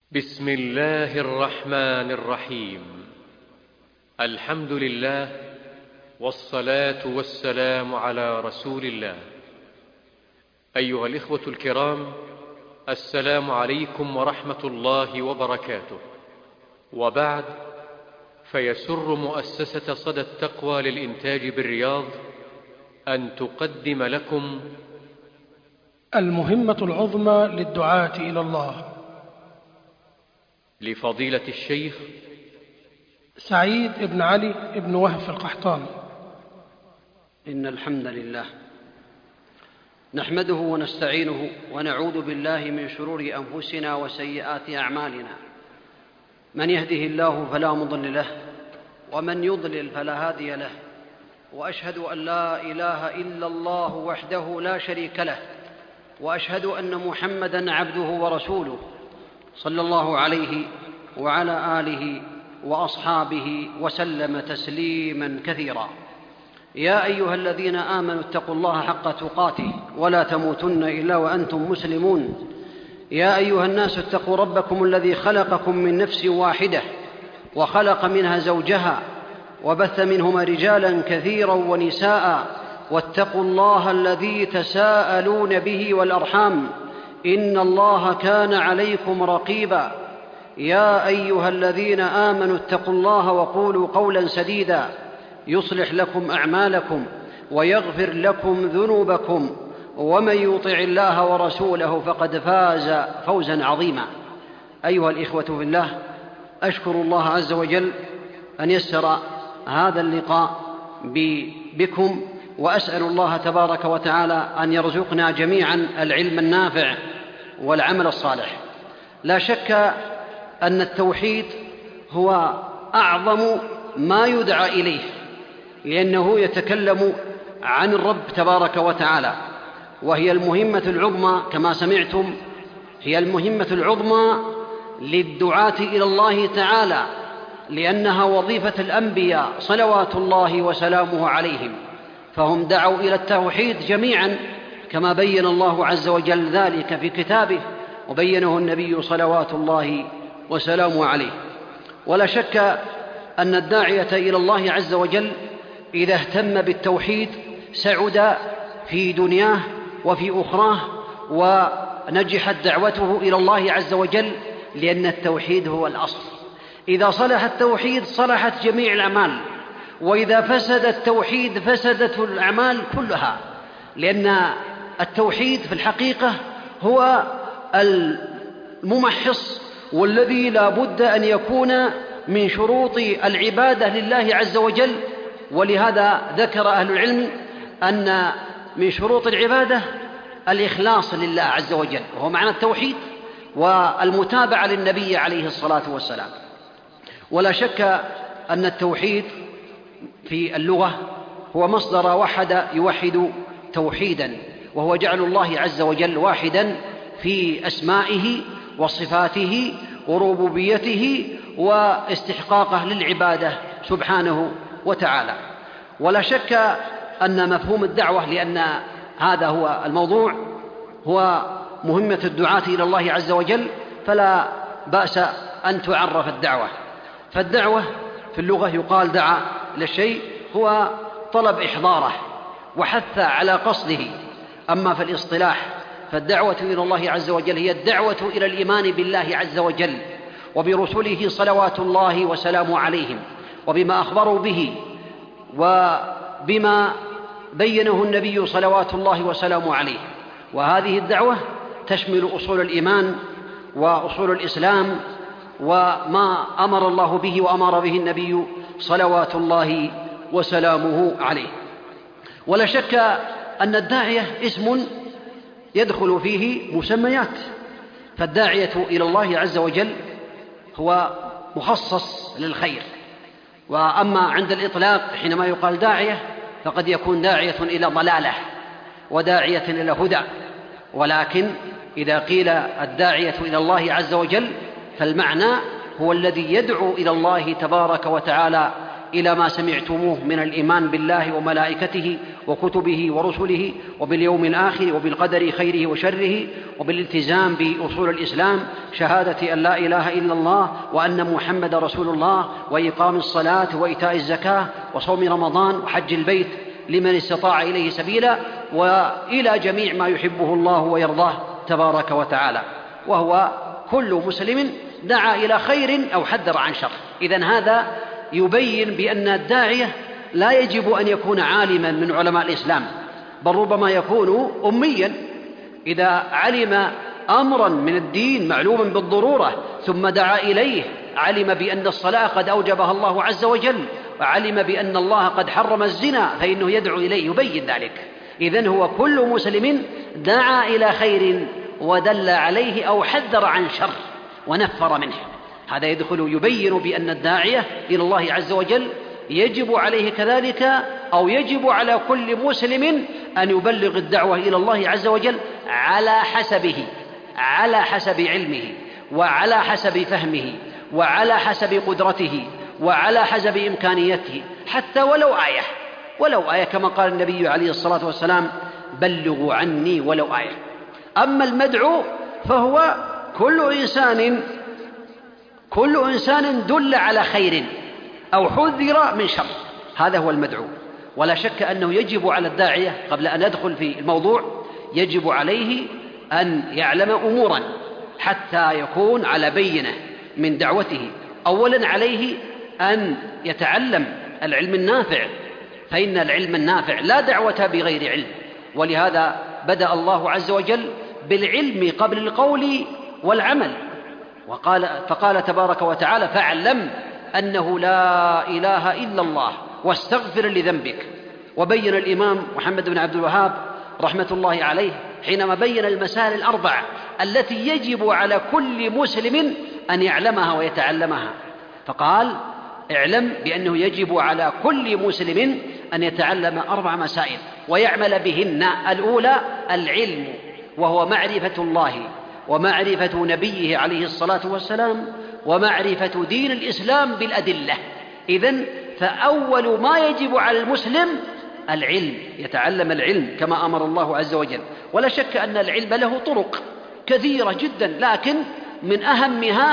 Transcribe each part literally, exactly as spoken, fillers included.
بسم الله الرحمن الرحيم. الحمد لله والصلاة والسلام على رسول الله. أيها الإخوة الكرام، السلام عليكم ورحمة الله وبركاته. وبعد، فيسر مؤسسة صدى التقوى للإنتاج بالرياض أن تقدم لكم المهمة العظمى للدعاة إلى الله، لفضيلة الشيخ سعيد بن علي بن وهف القحطاني. إن الحمد لله نحمده ونستعينه ونعوذ بالله من شرور أنفسنا وسيئات أعمالنا. من يهده الله فلا مضل له، ومن يضلل فلا هادي له. وأشهد أن لا إله إلا الله وحده لا شريك له، وأشهد أن محمدًا عبده ورسوله صلى الله عليه وعلى آله وأصحابه وسلم تسليماً كثيراً. يا أيها الذين آمنوا اتقوا الله حق تقاته ولا تموتن إلا وأنتم مسلمون. يا أيها الناس اتقوا ربكم الذي خلقكم من نفس واحدة وخلق منها زوجها وبث منهما رجالاً كثيراً ونساء، واتقوا الله الذي تساءلون به والأرحام، إن الله كان عليكم رقيبا. يا أيها الذين آمنوا اتقوا الله وقولوا قولا سديدا يصلح لكم أعمالكم ويغفر لكم ذنوبكم، ومن يطع الله ورسوله فقد فاز فوزا عظيما. أيها الإخوة في الله، أشكر الله عز وجل أن يسر هذا اللقاء بكم، وأسأل الله تبارك وتعالى أن يرزقنا جميعا العلم النافع والعمل الصالح. لا شك أن التوحيد هو أعظم ما يدعى إليه، لأنه يتكلم عن الرب تبارك وتعالى، وهي المهمة العظمى كما سمعتم، هي المهمة العظمى للدعاة إلى الله تعالى، لأنها وظيفة الأنبياء صلوات الله وسلامه عليهم، فهم دعوا إلى التوحيد جميعا كما بين الله عز وجل ذلك في كتابه، وبينه النبي صلوات الله وسلامه عليه. ولا شك أن الداعية إلى الله عز وجل إذا اهتم بالتوحيد سعد في دنياه وفي أخراه، ونجحت دعوته إلى الله عز وجل، لأن التوحيد هو الأصل. إذا صلح التوحيد صلحت جميع الأعمال، وإذا فسد التوحيد فسدت الأعمال كلها، لأن التوحيد في الحقيقة هو الممحص، والذي لا بد أن يكون من شروط العبادة لله عز وجل. ولهذا ذكر أهل العلم أن من شروط العبادة الإخلاص لله عز وجل، وهو معنى التوحيد، والمتابعة للنبي عليه الصلاة والسلام. ولا شك أن التوحيد في اللغة هو مصدر وحد يوحد توحيدا، وهو جعل الله عز وجل واحدا في أسمائه وصفاته وربوبيته واستحقاقه للعبادة سبحانه وتعالى. ولا شك أن مفهوم الدعوة، لأن هذا هو الموضوع، هو مهمة الدعاة إلى الله عز وجل، فلا بأس أن تعرف الدعوة. فالدعوة في اللغة يقال دعا إلى الشيء، هو طلب إحضاره وحث على قصده. أما في الاصطلاح فالدعوة إلى الله عز وجل هي الدعوة إلى الإيمان بالله عز وجل وبرسله صلوات الله وسلامه عليهم، وبما أخبروا به، وبما بينه النبي صلوات الله وسلامه عليه. وهذه الدعوة تشمل أصول الإيمان وأصول الإسلام، وما أمر الله به وأمر به النبي صلوات الله وسلامه عليه. ولا شك أن الداعية اسم يدخل فيه مسميات، فالداعية إلى الله عز وجل هو مخصص للخير. وأما عند الإطلاق حينما يقال داعية فقد يكون داعية إلى ضلالة وداعية إلى هدى، ولكن إذا قيل الداعية إلى الله عز وجل فالمعنى هو الذي يدعو إلى الله تبارك وتعالى إلى ما سمعتموه من الإيمان بالله وملائكته وكتبه ورسله وباليوم الآخر وبالقدر خيره وشره وبالالتزام بأصول الإسلام، شهادة أن لا إله إلا الله وأن محمد رسول الله، وإقام الصلاة وإيتاء الزكاة وصوم رمضان وحج البيت لمن استطاع إليه سبيلا، وإلى جميع ما يحبه الله ويرضاه تبارك وتعالى. وهو كل مسلم دعا إلى خير أو حذر عن شر. إذن هذا يبين بأن الداعية لا يجب أن يكون عالما من علماء الإسلام، بل ربما يكون أميا. إذا علم أمرا من الدين معلوما بالضرورة ثم دعا إليه، علم بأن الصلاة قد أوجبها الله عز وجل، وعلم بأن الله قد حرم الزنا، فإنه يدعو إليه يبين ذلك. إذن هو كل مسلم دعا إلى خير ودل عليه أو حذر عن شر ونفر منه. هذا يدخل يبين بأن الداعية إلى الله عز وجل يجب عليه كذلك، أو يجب على كل مسلم أن يبلغ الدعوة إلى الله عز وجل على حسبه، على حسب علمه وعلى حسب فهمه وعلى حسب قدرته وعلى حسب إمكانيته، حتى ولو آية، ولو آية كما قال النبي عليه الصلاة والسلام: بلغوا عني ولو آية. أما المدعو فهو كل إنسان كل إنسان دل على خير أو حذر من شر، هذا هو المدعو. ولا شك أنه يجب على الداعية قبل أن يدخل في الموضوع يجب عليه أن يعلم أمورا حتى يكون على بينة من دعوته. أولا عليه أن يتعلم العلم النافع، فإن العلم النافع لا دعوة بغير علم، ولهذا بدأ الله عز وجل بالعلم قبل القول والعمل، وقال فقال تبارك وتعالى: فاعلم أنه لا إله إلا الله واستغفر لذنبك. وبين الإمام محمد بن عبد الوهاب رحمة الله عليه حينما بين المسائل الأربع التي يجب على كل مسلم أن يعلمها ويتعلمها، فقال: اعلم بأنه يجب على كل مسلم أن يتعلم أربع مسائل ويعمل بهن. الأولى العلم، وهو معرفة الله ومعرفة نبيه عليه الصلاة والسلام ومعرفة دين الإسلام بالأدلة. إذن فأول ما يجب على المسلم العلم، يتعلم العلم كما أمر الله عز وجل. ولا شك أن العلم له طرق كثيرة جدا، لكن من أهمها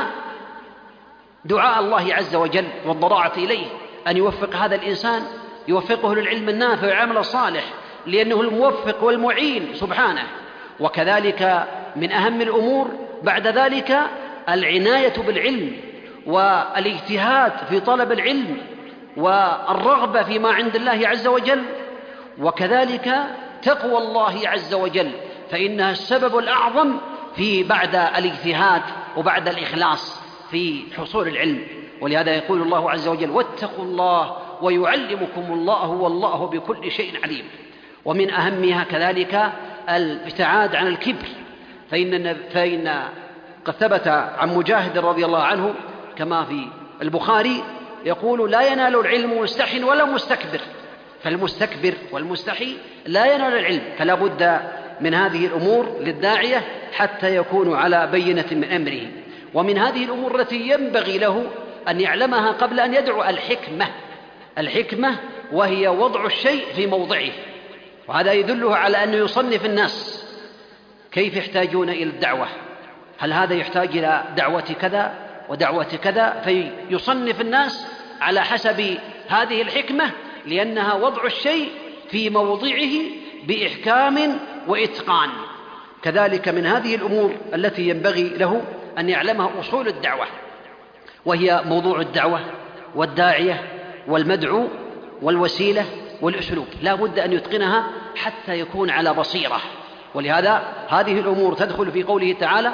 دعاء الله عز وجل والضراعة إليه أن يوفق هذا الإنسان، يوفقه للعلم النافع والعمل الصالح، لأنه الموفق والمعين سبحانه. وكذلك من أهم الأمور بعد ذلك العناية بالعلم والاجتهاد في طلب العلم والرغبة فيما عند الله عز وجل، وكذلك تقوى الله عز وجل، فإنها السبب الأعظم في بعد الاجتهاد وبعد الإخلاص في حصول العلم. ولهذا يقول الله عز وجل: واتقوا الله ويعلمكم الله والله بكل شيء عليم. ومن أهمها كذلك الابتعاد عن الكبر، فإن, فإن قد ثبت عن مجاهد رضي الله عنه كما في البخاري يقول: لا ينال العلم مستح ولا مستكبر، فالمستكبر والمستحي لا ينال العلم. فلا بد من هذه الأمور للداعية حتى يكون على بينة من أمره. ومن هذه الأمور التي ينبغي له أن يعلمها قبل أن يدعو الحكمة، الحكمة وهي وضع الشيء في موضعه. وهذا يدله على أنه يصنف الناس كيف يحتاجون إلى الدعوة، هل هذا يحتاج إلى دعوة كذا ودعوة كذا، فيصنف الناس على حسب هذه الحكمة، لأنها وضع الشيء في موضعه بإحكام وإتقان. كذلك من هذه الأمور التي ينبغي له أن يعلمها أصول الدعوة، وهي موضوع الدعوة والداعية والمدعو والوسيلة والأسلوب، لا بد أن يتقنها حتى يكون على بصيرة. ولهذا هذه الأمور تدخل في قوله تعالى،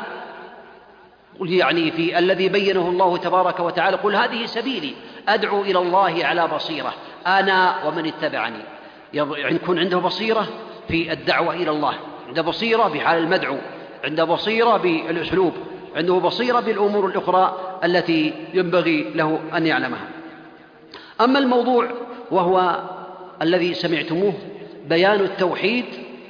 يعني في الذي بينه الله تبارك وتعالى: قل هذه سبيلي أدعو إلى الله على بصيرة أنا ومن اتبعني. يعني يكون عنده بصيرة في الدعوة إلى الله، عنده بصيرة بحال المدعو، عنده بصيرة بالأسلوب، عنده بصيرة بالأمور الأخرى التي ينبغي له أن يعلمها. أما الموضوع وهو الذي سمعتموه بيان التوحيد،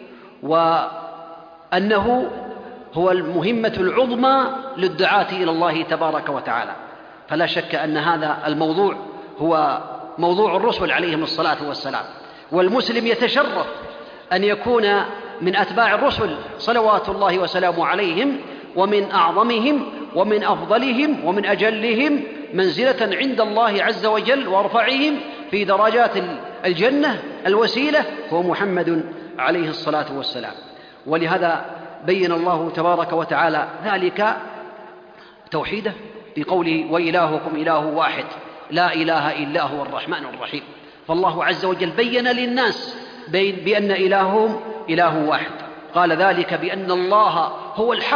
وأنه هو المهمة العظمى للدعاة إلى الله تبارك وتعالى، فلا شك أن هذا الموضوع هو موضوع الرسل عليهم الصلاة والسلام. والمسلم يتشرف أن يكون من أتباع الرسل صلوات الله وسلامه عليهم، ومن أعظمهم ومن أفضلهم ومن أجلهم منزلة عند الله عز وجل وارفعهم في درجات الجنة الوسيلة هو محمد عليه الصلاة والسلام. ولهذا بين الله تبارك وتعالى ذلك توحيده بقوله وإلهكم إله واحد لا إله إلا هو الرحمن الرحيم. فالله عز وجل بين للناس بأن إلههم إله واحد، قال ذلك بأن الله هو الحق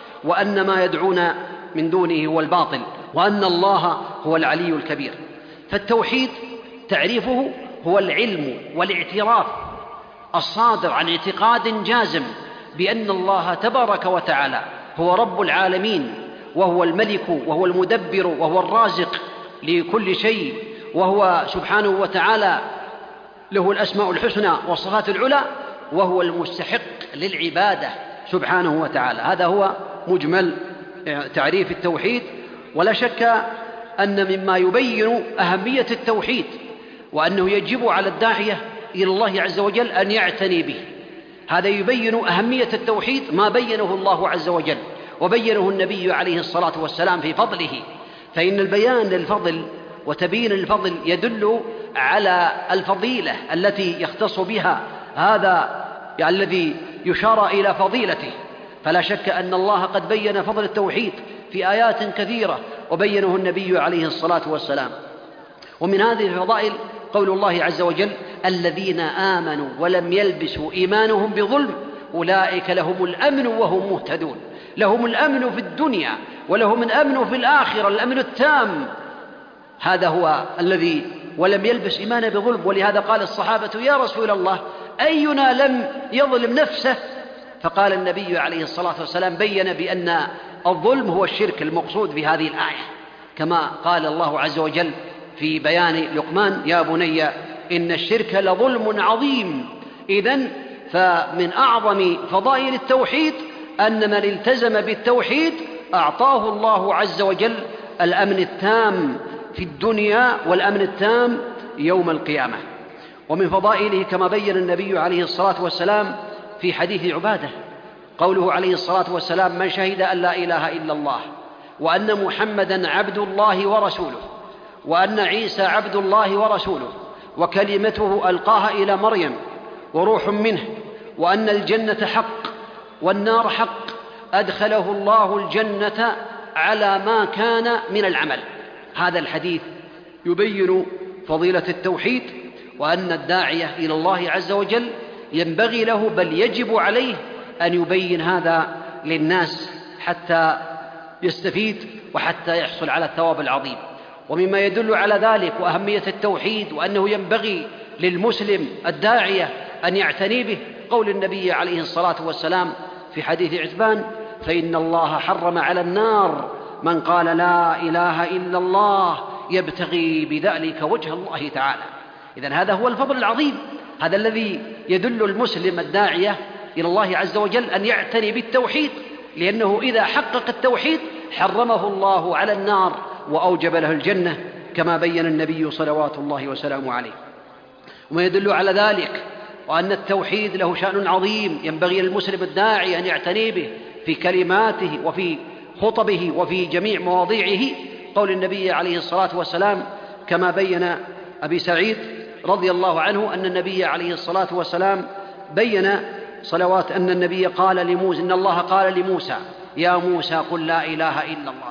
وأن ما يدعون من دونه هو الباطل وأن الله هو العلي الكبير. فالتوحيد تعريفه هو العلم والاعتراف الصادر عن اعتقاد جازم بأن الله تبارك وتعالى هو رب العالمين، وهو الملك وهو المدبر وهو الرازق لكل شيء، وهو سبحانه وتعالى له الأسماء الحسنى والصفات العلى، وهو المستحق للعبادة سبحانه وتعالى. هذا هو مجمل تعريف التوحيد. ولا شك أن مما يبين أهمية التوحيد وأنه يجب على الداعية إلى الله عز وجل أن يعتني به، هذا يبين أهمية التوحيد ما بينه الله عز وجل وبينه النبي عليه الصلاة والسلام في فضله. فإن البيان للفضل وتبيين الفضل يدل على الفضيلة التي يختص بها هذا يعني الذي يشار إلى فضيلته. فلا شك أن الله قد بين فضل التوحيد في آيات كثيرة وبينه النبي عليه الصلاة والسلام. ومن هذه الفضائل قول الله عز وجل الذين آمنوا ولم يلبسوا إيمانهم بظلم أولئك لهم الأمن وهم مهتدون. لهم الأمن في الدنيا ولهم الأمن في الآخرة، الأمن التام. هذا هو الذي ولم يلبس إيمانه بظلم. ولهذا قال الصحابة يا رسول الله أينا لم يظلم نفسه؟ فقال النبي عليه الصلاة والسلام بين بأن الظلم هو الشرك المقصود في هذه الآية، كما قال الله عز وجل في بيان لقمان يا بني إن الشرك لظلم عظيم. إذن فمن أعظم فضائل التوحيد أن من التزم بالتوحيد أعطاه الله عز وجل الأمن التام في الدنيا والأمن التام يوم القيامة. ومن فضائله كما بين النبي عليه الصلاة والسلام في حديث عبادة قوله عليه الصلاة والسلام من شهد أن لا إله إلا الله وأن محمدًا عبد الله ورسوله وأن عيسى عبد الله ورسوله وكلمته ألقاها إلى مريم وروح منه وأن الجنة حق والنار حق أدخله الله الجنة على ما كان من العمل. هذا الحديث يبين فضيلة التوحيد وأن الداعية إلى الله عز وجل ينبغي له بل يجب عليه أن يبين هذا للناس حتى يستفيد وحتى يحصل على الثواب العظيم. ومما يدل على ذلك وأهمية التوحيد وأنه ينبغي للمسلم الداعية أن يعتني به قول النبي عليه الصلاة والسلام في حديث عتبان فإن الله حرم على النار من قال لا إله إلا الله يبتغي بذلك وجه الله تعالى. إذن هذا هو الفضل العظيم، هذا الذي يدل المسلم الداعية إلى الله عز وجل أن يعتني بالتوحيد، لأنه إذا حقق التوحيد حرمه الله على النار وأوجب له الجنة كما بين النبي صلوات الله وسلامه عليه. وما يدل على ذلك وأن التوحيد له شأن عظيم ينبغي للمسلم الداعي أن يعتني به في كلماته وفي خطبه وفي جميع مواضيعه قول النبي عليه الصلاة والسلام كما بين أبي سعيد رضي الله عنه أن النبي عليه الصلاة والسلام بين صلوات أن النبي قال لموسى إن الله قال لموسى يا موسى قل لا إله إلا الله.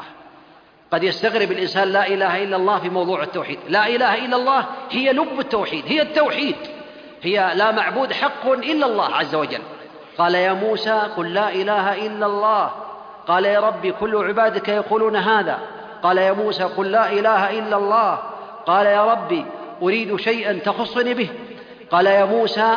قد يستغرب الإنسان لا إله إلا الله في موضوع التوحيد، لا إله إلا الله هي لب التوحيد، هي التوحيد، هي لا معبود حق إلا الله عز وجل. قال يا موسى قل لا إله إلا الله. قال يا ربي كل عبادك يقولون هذا. قال يا موسى قل لا إله إلا الله. قال يا ربي أريد شيئا تخصني به. قال يا موسى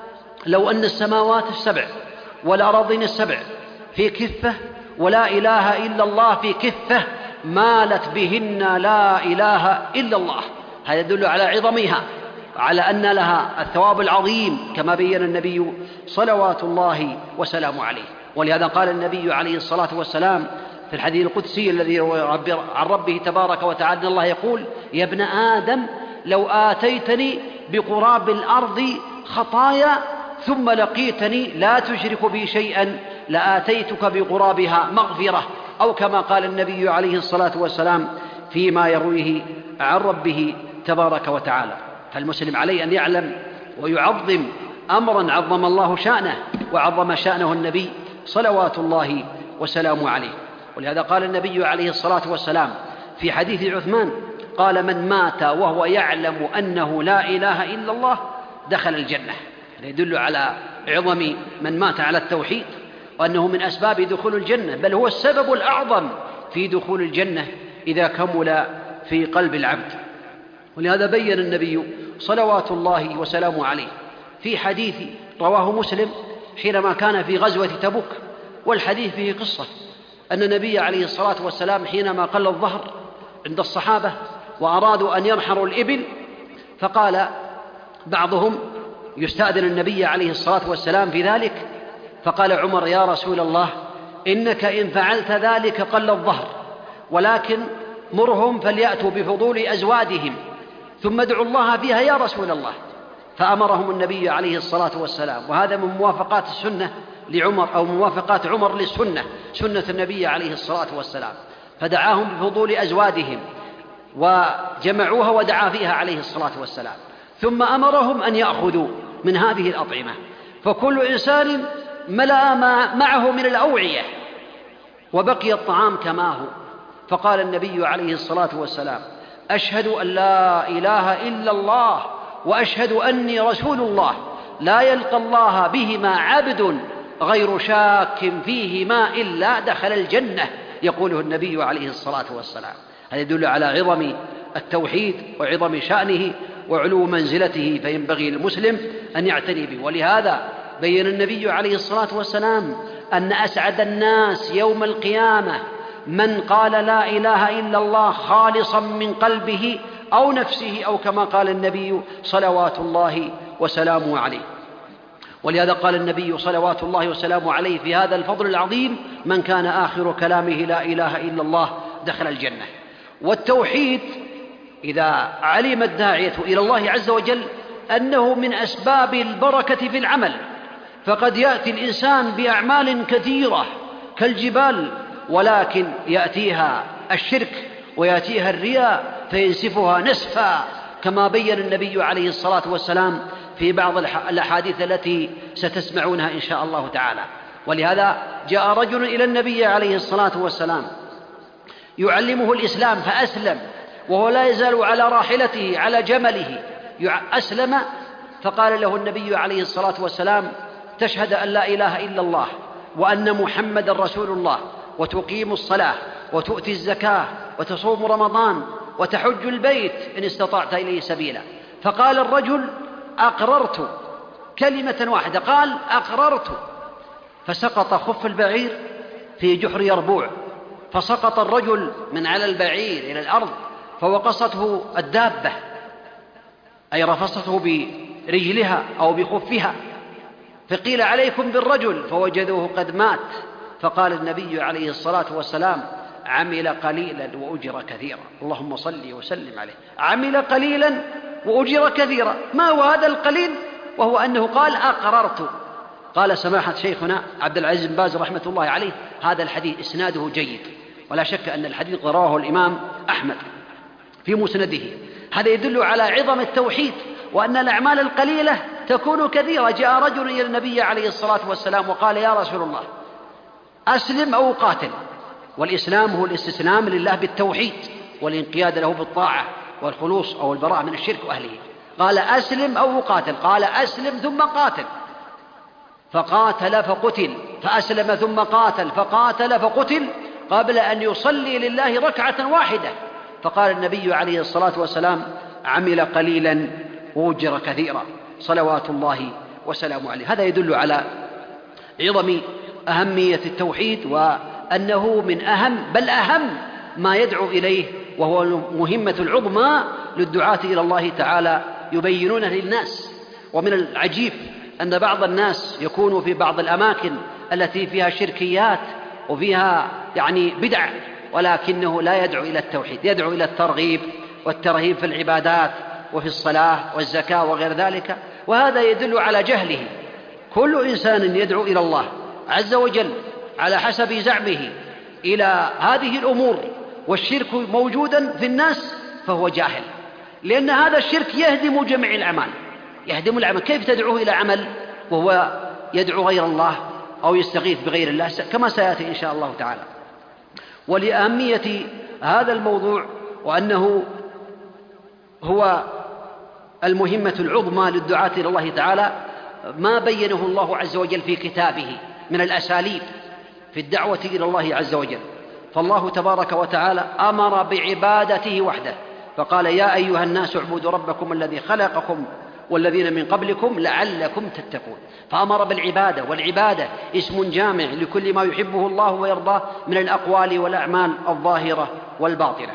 لو أن السماوات السبع والأراضين السبع في كفة ولا إله إلا الله في كفة مالت بهن لا إله إلا الله. هذا يدل على عظمها، على أن لها الثواب العظيم كما بين النبي صلوات الله وسلامه عليه. ولهذا قال النبي عليه الصلاة والسلام في الحديث القدسي الذي عن ربه تبارك وتعالى الله يقول يا ابن آدم لو آتيتني بقراب الأرض خطايا ثم لقيتني لا تشرك بي شيئا لآتيتك بقرابها مغفرة، أو كما قال النبي عليه الصلاة والسلام فيما يرويه عن ربه تبارك وتعالى. فالمسلم عليه أن يعلم ويعظم أمرا عظم الله شأنه وعظم شأنه النبي صلوات الله وسلامه عليه. ولهذا قال النبي عليه الصلاة والسلام في حديث عثمان قال: من مات وهو يعلم أنه لا إله إلا الله دخل الجنة. هذا يدل على عظم من مات على التوحيد، وأنه من أسباب دخول الجنة، بل هو السبب الأعظم في دخول الجنة إذا كمل في قلب العبد. ولهذا بين النبي صلوات الله وسلامه عليه في حديث رواه مسلم حينما كان في غزوة تبوك، والحديث فيه قصة أن النبي عليه الصلاة والسلام حينما قل الظهر عند الصحابة وأرادوا أن ينحروا الإبل، فقال بعضهم يستأذن النبي عليه الصلاة والسلام في ذلك، فقال عمر: يا رسول الله، إنك إن فعلت ذلك قل الظهر، ولكن مرهم فليأتوا بفضول أزوادهم ثم ادعوا الله فيها يا رسول الله. فأمرهم النبي عليه الصلاة والسلام، وهذا من موافقات السنة لعمر أو موافقات عمر للسنة، سنة النبي عليه الصلاة والسلام، فدعاهم بفضول أزوادهم وجمعوها ودعا فيها عليه الصلاة والسلام، ثم أمرهم أن يأخذوا من هذه الأطعمة، فكل إنسان ملأ معه من الأوعية وبقي الطعام كما هو. فقال النبي عليه الصلاة والسلام: أشهد أن لا إله إلا الله وأشهد أني رسول الله، لا يلقى الله بهما عبد غير شاك فيهما إلا دخل الجنة، يقوله النبي عليه الصلاة والسلام. هذا يدل على عظم التوحيد وعظم شأنه وعلو منزلته، فينبغي للمسلم أن يعتني به. ولهذا بين النبي عليه الصلاة والسلام أن أسعد الناس يوم القيامة من قال لا إله إلا الله خالصا من قلبه أو نفسه، أو كما قال النبي صلوات الله وسلامه عليه. ولهذا قال النبي صلوات الله وسلامه عليه في هذا الفضل العظيم: من كان آخر كلامه لا إله إلا الله دخل الجنة. والتوحيد إذا علم الداعية إلى الله عز وجل أنه من أسباب البركة في العمل، فقد يأتي الإنسان بأعمال كثيرة كالجبال، ولكن يأتيها الشرك ويأتيها الرياء فينسفها نسفا، كما بين النبي عليه الصلاة والسلام في بعض الأحاديث التي ستسمعونها إن شاء الله تعالى. ولهذا جاء رجل إلى النبي عليه الصلاة والسلام يعلمه الإسلام فأسلم، وهو لا يزال على راحلته على جمله أسلم، فقال له النبي عليه الصلاة والسلام: تشهد أن لا إله إلا الله وأن محمد رسول الله، وتقيم الصلاة وتؤتي الزكاة وتصوم رمضان وتحج البيت إن استطعت إليه سبيلا. فقال الرجل: أقررت، كلمة واحدة، قال أقررت. فسقط خف البعير في جحر يربوع، فسقط الرجل من على البعير إلى الأرض فوقصته الدابة، أي رفصته برجلها أو بخفها، فقيل: عليكم بالرجل، فوجدوه قد مات. فقال النبي عليه الصلاة والسلام: عمل قليلا وأجر كثيرا. اللهم صل وسلم عليه. عمل قليلا وأجر كثيرا. ما هو هذا القليل؟ وهو أنه قال أقررت. قال سماحة شيخنا عبد العزيز بن باز رحمة الله عليه: هذا الحديث إسناده جيد، ولا شك أن الحديث رواه الإمام أحمد في مسنده. هذا يدل على عظم التوحيد، وأن الأعمال القليلة تكون كثيرة. جاء رجل إلى النبي عليه الصلاة والسلام وقال: يا رسول الله، أسلم أو قاتل. والإسلام هو الاستسلام لله بالتوحيد والانقياد له بالطاعة والخلوص أو البراءة من الشرك وأهله. قال: أسلم أو قاتل. قال: أسلم ثم قاتل. فقاتل فقتل، فأسلم ثم قاتل، فقاتل فقتل، قبل أن يصلي لله ركعة واحدة. فقال النبي عليه الصلاة والسلام: عمل قليلا وأجر كثيرا، صلوات الله وسلامه عليه. هذا يدل على عظم أهمية التوحيد، وأنه من أهم بل أهم ما يدعو إليه، وهو المهمة العظمى للدعاة إلى الله تعالى يبينونه للناس. ومن العجيب أن بعض الناس يكون في بعض الأماكن التي فيها شركيات وفيها يعني بدع، ولكنه لا يدعو إلى التوحيد، يدعو إلى الترغيب والترهيب في العبادات وفي الصلاة والزكاة وغير ذلك، وهذا يدل على جهله. كل إنسان يدعو إلى الله عز وجل على حسب زعمه إلى هذه الأمور والشرك موجودا في الناس فهو جاهل، لأن هذا الشرك يهدم جميع الأعمال، يهدم العمل. كيف تدعوه إلى عمل وهو يدعو غير الله أو يستغيث بغير الله كما سيأتي إن شاء الله تعالى. ولأهمية هذا الموضوع وأنه هو المهمة العظمى للدعاة إلى الله تعالى ما بينه الله عز وجل في كتابه من الأساليب في الدعوة إلى الله عز وجل. فالله تبارك وتعالى أمر بعبادته وحده فقال: يا أيها الناس اعبدوا ربكم الذي خلقكم والذين من قبلكم لعلكم تتقون. فأمر بالعبادة، والعبادة اسم جامع لكل ما يحبه الله ويرضاه من الأقوال والأعمال الظاهرة والباطنة.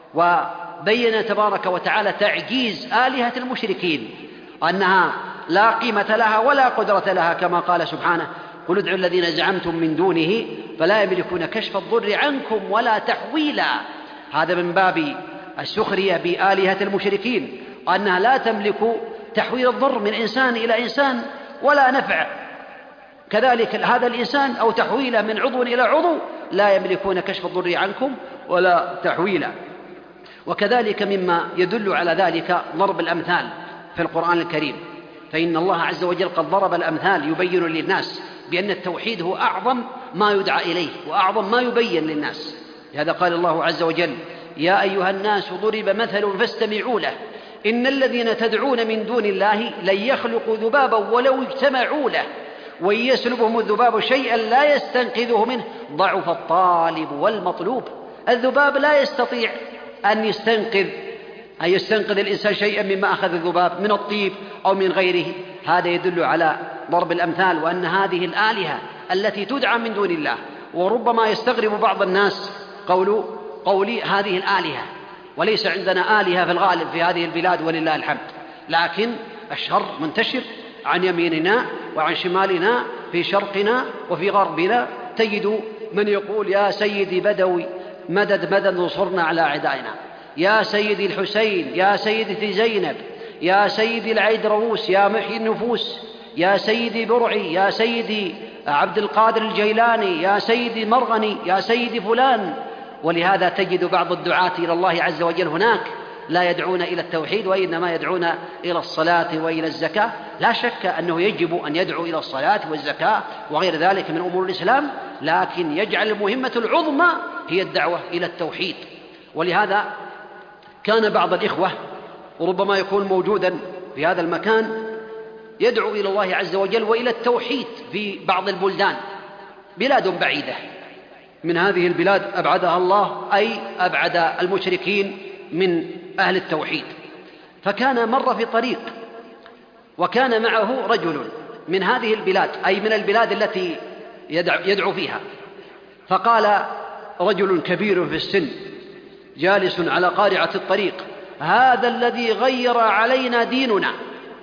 وبين تبارك وتعالى تعجيز آلهة المشركين أنها لا قيمة لها ولا قدرة لها، كما قال سبحانه: قل ادعوا الذين زعمتم من دونه فلا يملكون كشف الضر عنكم ولا تحويلا. هذا من باب السخرية بآلهة المشركين، أنها لا تملك تحويل الضر من إنسان إلى إنسان ولا نفع كذلك هذا الإنسان، أو تحويله من عضو إلى عضو، لا يملكون كشف الضر عنكم ولا تحويلا. وكذلك مما يدل على ذلك ضرب الأمثال في القرآن الكريم، فإن الله عز وجل قد ضرب الأمثال يبين للناس بأن التوحيد هو أعظم ما يدعى إليه وأعظم ما يبين للناس. لهذا قال الله عز وجل: يا أيها الناس ضرب مثل فاستمعوا له إن الذين تدعون من دون الله لن يخلقوا ذبابا ولو اجتمعوا له وإن يسلبهم الذباب شيئا لا يستنقذه منه ضعف الطالب والمطلوب. الذباب لا يستطيع أن يستنقذ أن يستنقذ الإنسان شيئا مما أخذ الذباب من الطيب أو من غيره. هذا يدل على ضرب الأمثال، وأن هذه الآلهة التي تدعى من دون الله، وربما يستغرب بعض الناس قول قولي هذه الآلهة، وليس عندنا آلهة في الغالب في هذه البلاد ولله الحمد، لكن الشر منتشر عن يميننا وعن شمالنا، في شرقنا وفي غربنا. تجد من يقول: يا سيدي بدوي مدد مدد انصرنا على أعدائنا، يا سيدي الحسين، يا سيدتي زينب، يا سيدي العيدروس، يا محيي النفوس، يا سيدي برعي، يا سيدي عبد القادر الجيلاني، يا سيدي مرغني، يا سيدي فلان. ولهذا تجد بعض الدعاة إلى الله عز وجل هناك لا يدعون إلى التوحيد وإنما يدعون إلى الصلاة وإلى الزكاة. لا شك أنه يجب أن يدعو إلى الصلاة والزكاة وغير ذلك من أمور الإسلام، لكن يجعل المهمة العظمى هي الدعوة إلى التوحيد. ولهذا كان بعض الإخوة وربما يكون موجودا في هذا المكان يدعو إلى الله عز وجل وإلى التوحيد في بعض البلدان، بلاد بعيدة من هذه البلاد أبعدها الله، أي أبعد المشركين من أهل التوحيد. فكان مر في طريق وكان معه رجل من هذه البلاد، أي من البلاد التي يدعو فيها. فقال رجل كبير في السن جالس على قارعة الطريق: هذا الذي غير علينا ديننا.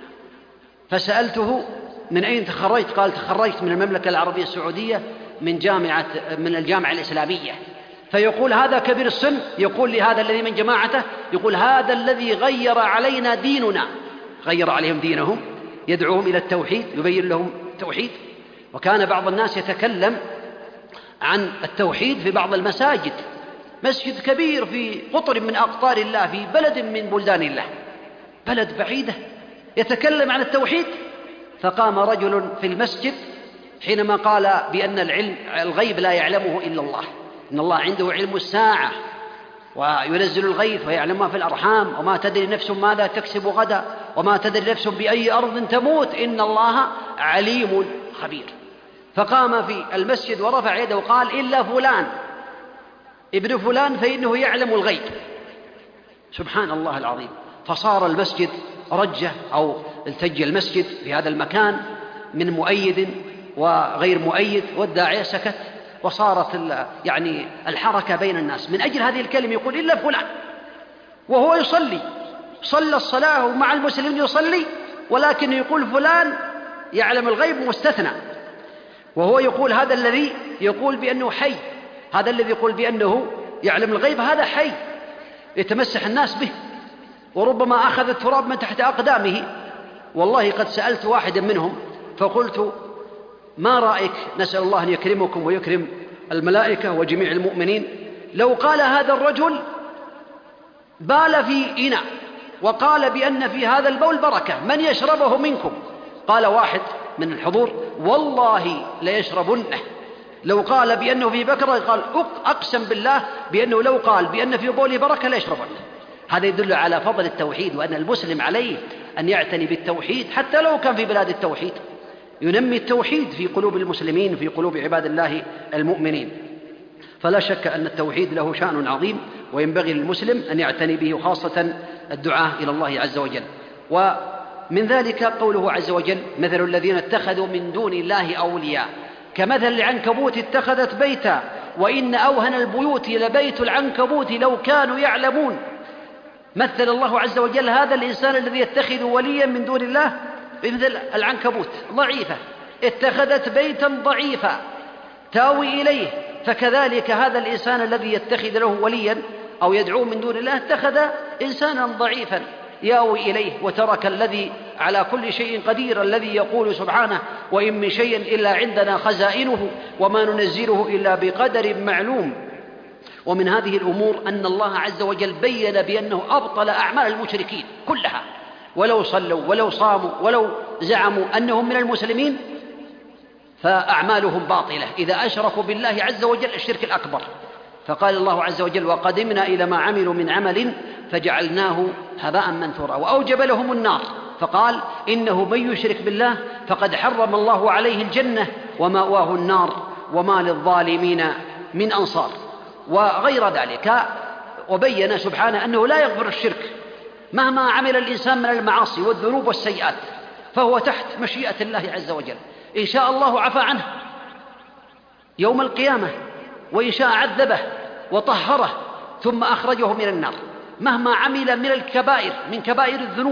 فسألته: من أين تخرجت؟ قال: تخرجت من المملكة العربية السعودية من جامعة من الجامعة الإسلامية. فيقول هذا كبير السن يقول لهذا الذي من جماعته، يقول: هذا الذي غير علينا ديننا. غير عليهم دينهم، يدعوهم إلى التوحيد، يبين لهم التوحيد. وكان بعض الناس يتكلم عن التوحيد في بعض المساجد، مسجد كبير في قطر من أقطار الله في بلد من بلدان الله، بلد بعيدة، يتكلم عن التوحيد. فقام رجل في المسجد حينما قال بأن العلم الغيب لا يعلمه إلا الله، إن الله عنده علم الساعة وينزل الغيث ويعلم ما في الأرحام وما تدري نفس ماذا تكسب غدا وما تدري نفس بأي أرض تموت إن الله عليم خبير. فقام في المسجد ورفع يده وقال: إلا فلان ابن فلان فإنه يعلم الغيب. سبحان الله العظيم. فصار المسجد رجة أو التج المسجد في هذا المكان من مؤيد وغير مؤيد، والداعية سكت، وصارت يعني الحركة بين الناس من أجل هذه الكلمة. يقول: إلا فلان، وهو يصلي، صلى الصلاة ومع المسلمين يصلي، ولكن يقول فلان يعلم الغيب مستثنى. وهو يقول هذا الذي يقول بأنه حي، هذا الذي يقول بأنه يعلم الغيب هذا حي، يتمسح الناس به. وربما أخذ التراب من تحت أقدامه. والله قد سألت واحدا منهم فقلت: ما رأيك، نسأل الله أن يكرمكم ويكرم الملائكة وجميع المؤمنين، لو قال هذا الرجل بال في إناء وقال بأن في هذا البول بركة، من يشربه منكم؟ قال واحد من الحضور: والله ليشربنه. لو قال بأنه في بكرة قال أقسم بالله بأنه لو قال بأن في بوله بركة ليشربنه. هذا يدل على فضل التوحيد، وأن المسلم عليه أن يعتني بالتوحيد حتى لو كان في بلاد التوحيد، ينمي التوحيد في قلوب المسلمين في قلوب عباد الله المؤمنين. فلا شك أن التوحيد له شأن عظيم، وينبغي للمسلم أن يعتني به، وخاصة الدعاء إلى الله عز وجل. ومن ذلك قوله عز وجل: مثل الذين اتخذوا من دون الله أولياء كمثل العنكبوت اتخذت بيتا وإن أوهن البيوت لبيت العنكبوت لو كانوا يعلمون. مثل الله عز وجل هذا الإنسان الذي يتخذ وليا من دون الله بمثل العنكبوت ضعيفة، اتخذت بيتا ضعيفا تاوي إليه، فكذلك هذا الإنسان الذي يتخذ له وليا أو يدعو من دون الله اتخذ إنسانا ضعيفا ياوي إليه، وترك الذي على كل شيء قدير، الذي يقول سبحانه: وإن من شيء إلا عندنا خزائنه وما ننزله إلا بقدر معلوم. ومن هذه الأمور أن الله عز وجل بين بأنه أبطل أعمال المشركين كلها، ولو صلوا ولو صاموا ولو زعموا أنهم من المسلمين فأعمالهم باطلة إذا أشركوا بالله عز وجل الشرك الأكبر. فقال الله عز وجل: وقدمنا إلى ما عملوا من عمل فجعلناه هباء منثورا، وأوجب لهم النار، فقال: إنه من يشرك بالله فقد حرم الله عليه الجنة ومأواه النار وما للظالمين من أنصار، وغير ذلك. وبين سبحانه أنه لا يغفر الشرك مهما عمل الإنسان من المعاصي والذنوب والسيئات، فهو تحت مشيئة الله عز وجل. إن شاء الله عفى عنه يوم القيامة، وإن شاء عذبه وطهره ثم أخرجه من النار، مهما عمل من الكبائر من كبائر الذنوب،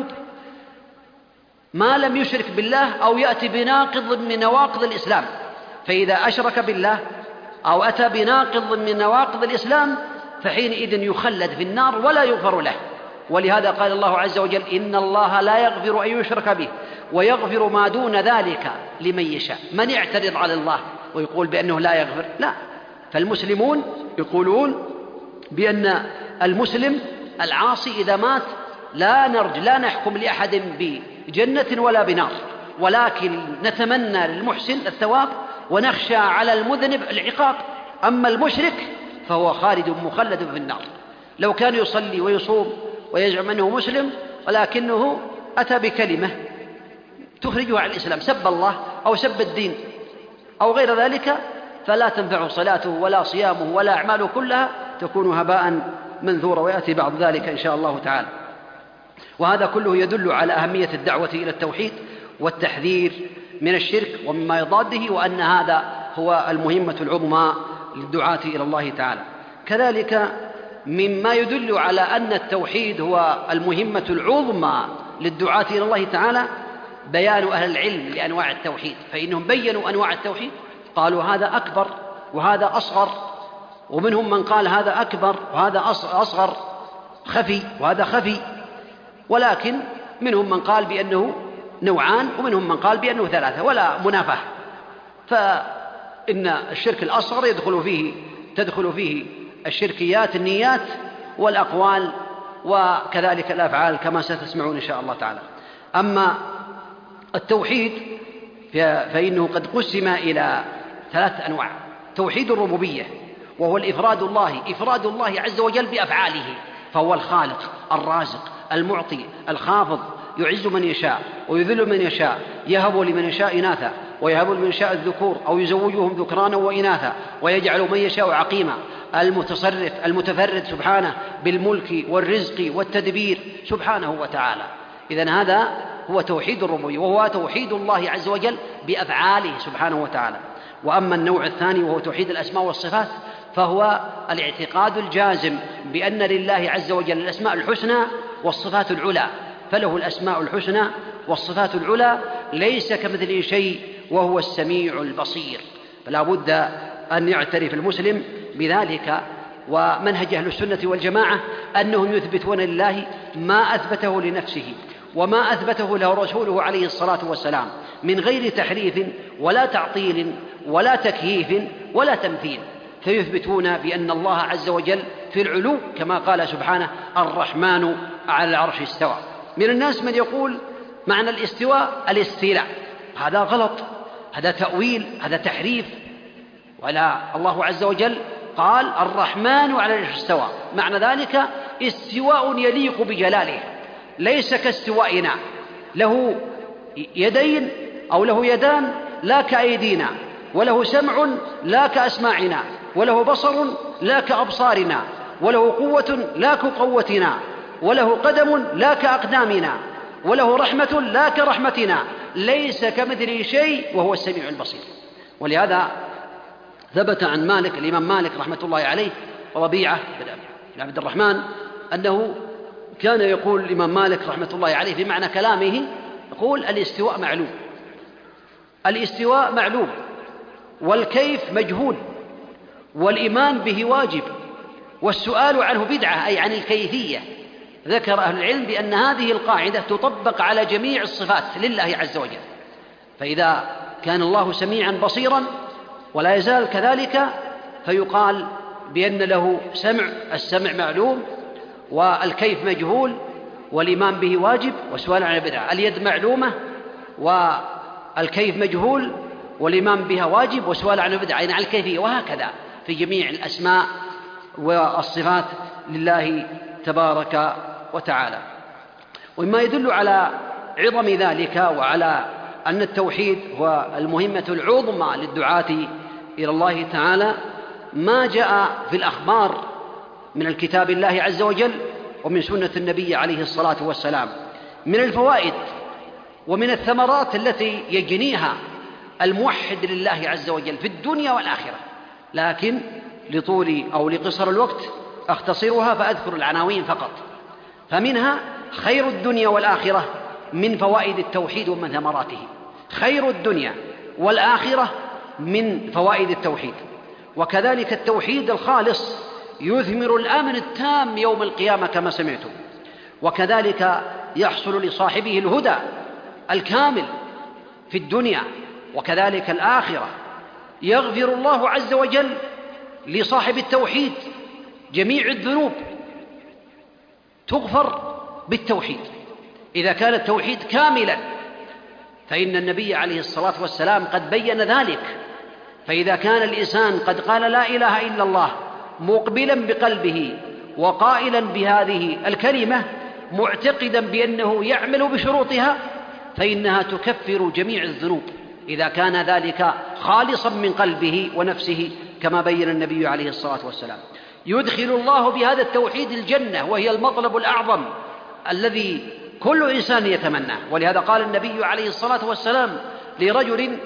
ما لم يشرك بالله أو يأتي بناقض من نواقض الإسلام. فإذا أشرك بالله أو أتى بناقض من نواقض الإسلام فحينئذ يخلد في النار ولا يغفر له. ولهذا قال الله عز وجل: إن الله لا يغفر أن يشرك به ويغفر ما دون ذلك لمن يشاء. من يعترض على الله ويقول بأنه لا يغفر؟ لا. فالمسلمون يقولون بأن المسلم العاصي إذا مات لا نرج لا نحكم لأحد بجنة ولا بنار، ولكن نتمنى للمحسن الثواب ونخشى على المذنب العقاب. أما المشرك فهو خالد مخلد في النار، لو كان يصلي ويصوم ويزعم أنه مسلم ولكنه أتى بكلمة تخرجه عن الإسلام، سب الله أو سب الدين أو غير ذلك، فلا تنفع صلاته ولا صيامه ولا أعماله كلها، تكون هباء منثورا. ويأتي بعض ذلك إن شاء الله تعالى. وهذا كله يدل على أهمية الدعوة إلى التوحيد والتحذير من الشرك ومما يضاده، وأن هذا هو المهمة العظمى للدعاة إلى الله تعالى. كذلك مما يدل على أن التوحيد هو المهمة العظمى للدعاة إلى الله تعالى بيان أهل العلم لأنواع التوحيد، فإنهم بيّنوا أنواع التوحيد، قالوا هذا أكبر وهذا أصغر، ومنهم من قال هذا أكبر وهذا أصغر خفي وهذا خفي، ولكن منهم من قال بأنه نوعان ومنهم من قال بأنه ثلاثة، ولا منافاة. فإن الشرك الأصغر يدخل فيه تدخل فيه الشركيات النيات والأقوال وكذلك الأفعال كما ستسمعون إن شاء الله تعالى. أما التوحيد فإنه قد قسم إلى ثلاث أنواع: توحيد الربوبية وهو الإفراد الله إفراد الله عز وجل بأفعاله، فهو الخالق الرازق المعطي الخافض، يعز من يشاء ويذل من يشاء، يهب لمن يشاء إناثا ويهب لمن يشاء الذكور أو يزوجهم ذكرانا وإناثا ويجعل من يشاء عقيما، المتصرف المتفرد سبحانه بالملك والرزق والتدبير سبحانه وتعالى. إذن هذا هو توحيد الربوبية، وهو توحيد الله عز وجل بأفعاله سبحانه وتعالى. وأما النوع الثاني وهو توحيد الأسماء والصفات، فهو الاعتقاد الجازم بأن لله عز وجل الأسماء الحسنى والصفات العلى، فله الأسماء الحسنى والصفات العلى، ليس كمثله شيء وهو السميع البصير. فلا بد أن يعترف المسلم بذلك، ومنهج أهل السنة والجماعة أنهم يثبتون لله ما أثبته لنفسه وما أثبته له رسوله عليه الصلاة والسلام من غير تحريف ولا تعطيل ولا تكييف ولا تمثيل، فيثبتون بأن الله عز وجل في العلو كما قال سبحانه الرحمن على العرش استوى. من الناس من يقول معنى الاستواء الاستيلاء، هذا غلط، هذا تأويل، هذا تحريف. ولا الله عز وجل قال الرحمن على العرش استوى، معنى ذلك استواء يليق بجلاله، ليس كاستوائنا، له يدين أو له يدان لا كأيدينا، وله سمع لا كأسماعنا، وله بصر لا كأبصارنا، وله قوة لا كقوتنا، وله قدم لا كأقدامنا، وله رحمة لا كرحمتنا، ليس كمثله شيء وهو السميع البصير. ولهذا ثبت عن مالك الإمام مالك رحمة الله عليه وربيعة بن عبد الرحمن أنه كان يقول الإمام مالك رحمة الله عليه في معنى كلامه، يقول الاستواء معلوم، الاستواء معلوم والكيف مجهول والإيمان به واجب والسؤال عنه بدعة، أي عن الكيفية. ذكر أهل العلم بأن هذه القاعدة تطبق على جميع الصفات لله عز وجل، فإذا كان الله سميعا بصيرا ولا يزال كذلك فيقال بأن له سمع، السمع معلوم والكيف مجهول والإيمان به واجب والسؤال عن البدعة. اليد معلومة والكيف مجهول والإيمان بها واجب والسؤال عن البدعة، يعني عن الكيفية، وهكذا في جميع الأسماء والصفات لله تبارك وتعالى. ومما يدل على عظم ذلك وعلى أن التوحيد هو المهمة العظمى للدعاة إلى الله تعالى ما جاء في الأخبار من الكتاب الله عز وجل ومن سنة النبي عليه الصلاة والسلام من الفوائد ومن الثمرات التي يجنيها الموحد لله عز وجل في الدنيا والآخرة، لكن لطول أو لقصر الوقت أختصرها فأذكر العناوين فقط. فمنها خير الدنيا والآخرة من فوائد التوحيد ومن ثمراته، خير الدنيا والآخرة من فوائد التوحيد. وكذلك التوحيد الخالص يثمر الأمن التام يوم القيامة كما سمعتم، وكذلك يحصل لصاحبه الهدى الكامل في الدنيا وكذلك الآخرة. يغفر الله عز وجل لصاحب التوحيد جميع الذنوب، تغفر بالتوحيد إذا كان التوحيد كاملا، فإن النبي عليه الصلاة والسلام قد بين ذلك. فإذا كان الإنسان قد قال لا إله إلا الله مقبلا بقلبه وقائلا بهذه الكلمة معتقدا بأنه يعمل بشروطها، فإنها تكفر جميع الذنوب إذا كان ذلك خالصا من قلبه ونفسه كما بين النبي عليه الصلاة والسلام. يدخل الله بهذا التوحيد الجنة، وهي المطلب الأعظم الذي كل إنسان يتمناه. ولهذا قال النبي عليه الصلاة والسلام لرجل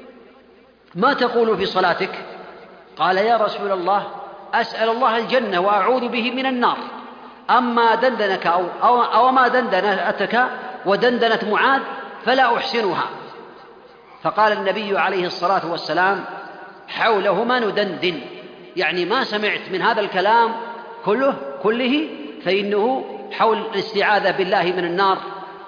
ما تقول في صلاتك؟ قال يا رسول الله أسأل الله الجنة وأعوذ به من النار، أما دندنك أو, أو, أو ما دندنتك ودندنت معاذ فلا أحسنها. فقال النبي عليه الصلاة والسلام حولهما ندندن، يعني ما سمعت من هذا الكلام كله كله فإنه حول الاستعاذة بالله من النار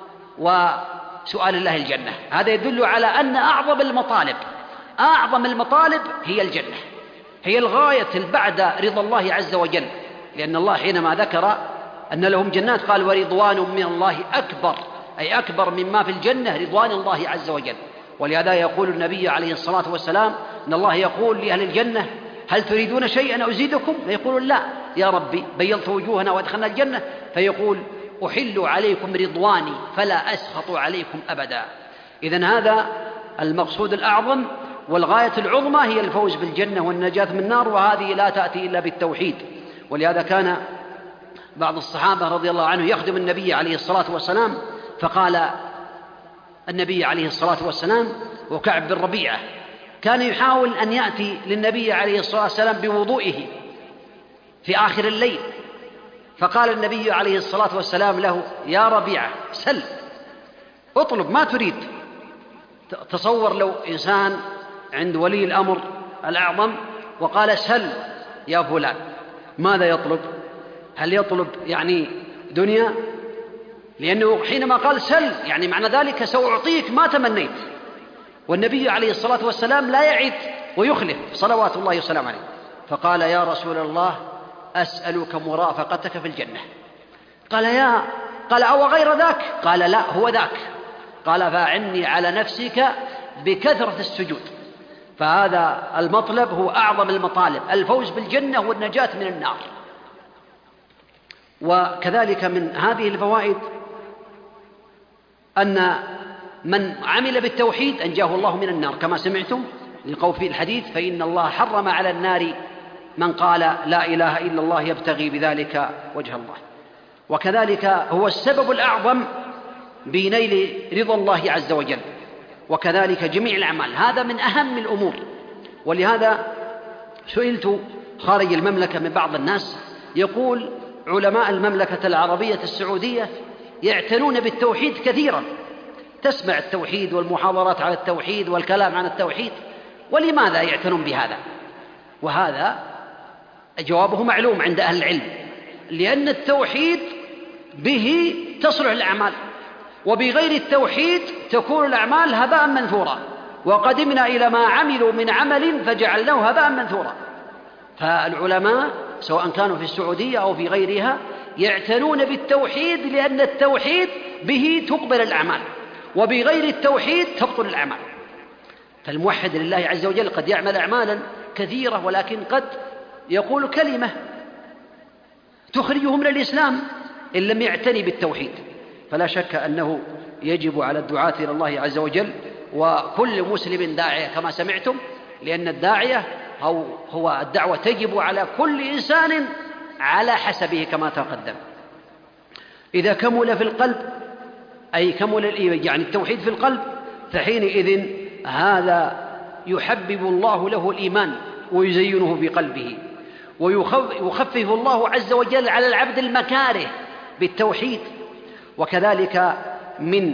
وسؤال الله الجنة. هذا يدل على أن أعظم المطالب أعظم المطالب هي الجنة، هي الغاية بعد رضا الله عز وجل، لأن الله حينما ذكر أن لهم جنات قال ورضوان من الله أكبر، أي أكبر مما في الجنة رضوان الله عز وجل. ولهذا يقول النبي عليه الصلاة والسلام أن الله يقول لأهل الجنة هل تريدون شيئا أزيدكم؟ فيقولون لا يا ربي بيضت وجوهنا وادخلنا الجنة، فيقول أحل عليكم رضواني فلا أسخط عليكم أبدا. إذن هذا المقصود الأعظم والغاية العظمى هي الفوز بالجنة والنجاة من النار، وهذه لا تأتي إلا بالتوحيد. ولهذا كان بعض الصحابة رضي الله عنه يخدم النبي عليه الصلاة والسلام، فقال النبي عليه الصلاة والسلام وكعب بن ربيعة كان يحاول أن يأتي للنبي عليه الصلاة والسلام بوضوئه في آخر الليل، فقال النبي عليه الصلاة والسلام له يا ربيعة سل اطلب ما تريد. تصور لو إنسان عند ولي الأمر الأعظم وقال سل يا فلان، ماذا يطلب؟ هل يطلب يعني دنيا؟ لأنه حينما قال سل يعني معنى ذلك سأعطيك ما تمنيت، والنبي عليه الصلاة والسلام لا يعد ويخلف صلوات الله وسلامه عليه، فقال يا رسول الله أسألك مرافقتك في الجنة. قال يا قال أو غير ذاك؟ قال لا هو ذاك. قال فأعني على نفسك بكثرة السجود. فهذا المطلب هو أعظم المطالب، الفوز بالجنة والنجاة من النار. وكذلك من هذه الفوائد أن من عمل بالتوحيد أنجاه الله من النار، كما سمعتم لقول في الحديث فإن الله حرم على النار من قال لا إله إلا الله يبتغي بذلك وجه الله. وكذلك هو السبب الأعظم بنيل رضا الله عز وجل، وكذلك جميع الأعمال، هذا من أهم الأمور. ولهذا سئلت خارج المملكة من بعض الناس يقول علماء المملكة العربية السعودية يعتنون بالتوحيد كثيرا، تسمع التوحيد والمحاضرات على التوحيد والكلام عن التوحيد، ولماذا يعتنون بهذا؟ وهذا جوابه معلوم عند أهل العلم، لأن التوحيد به تصلح الأعمال، وبغير التوحيد تكون الأعمال هباء منثورا، وقدمنا إلى ما عملوا من عمل فجعلناه هباء منثورا. فالعلماء سواء كانوا في السعودية أو في غيرها يعتنون بالتوحيد، لأن التوحيد به تقبل الأعمال، وبغير التوحيد تبطل الأعمال. فالموحد لله عز وجل قد يعمل أعمالا كثيرة، ولكن قد يقول كلمة تخرجه من الإسلام إن لم يعتني بالتوحيد. فلا شك أنه يجب على الدعاة إلى الله عز وجل وكل مسلم داعية كما سمعتم، لأن الداعية هو, هو الدعوة تجب على كل إنسان على حسبه كما تقدم. إذا كمل في القلب أي كمل يعني التوحيد في القلب، فحينئذ هذا يحبب الله له الإيمان ويزينه في قلبه، ويخفف الله عز وجل على العبد المكاره بالتوحيد. وكذلك من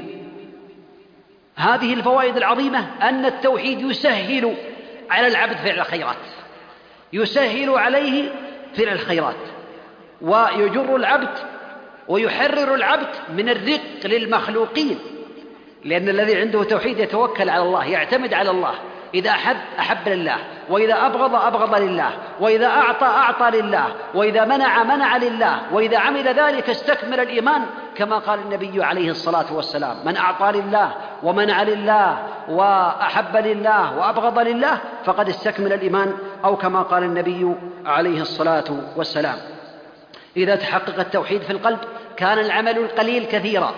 هذه الفوائد العظيمة أن التوحيد يسهل على العبد فعل الخيرات، يسهل عليه فعل الخيرات، ويجر العبد ويحرر العبد من الرق للمخلوقين، لأن الذي عنده توحيد يتوكل على الله، يعتمد على الله، إذا أحب أحب لله، وإذا أبغض أبغض لله، وإذا أعطى أعطى لله، وإذا منع منع لله، وإذا عمل ذلك استكمل الإيمان، كما قال النبي عليه الصلاة والسلام من أعطى لله ومنع لله وأحب لله وأبغض لله فقد استكمل الإيمان، أو كما قال النبي عليه الصلاة والسلام. إذا تحقق التوحيد في القلب كان العمل القليل كثيرا.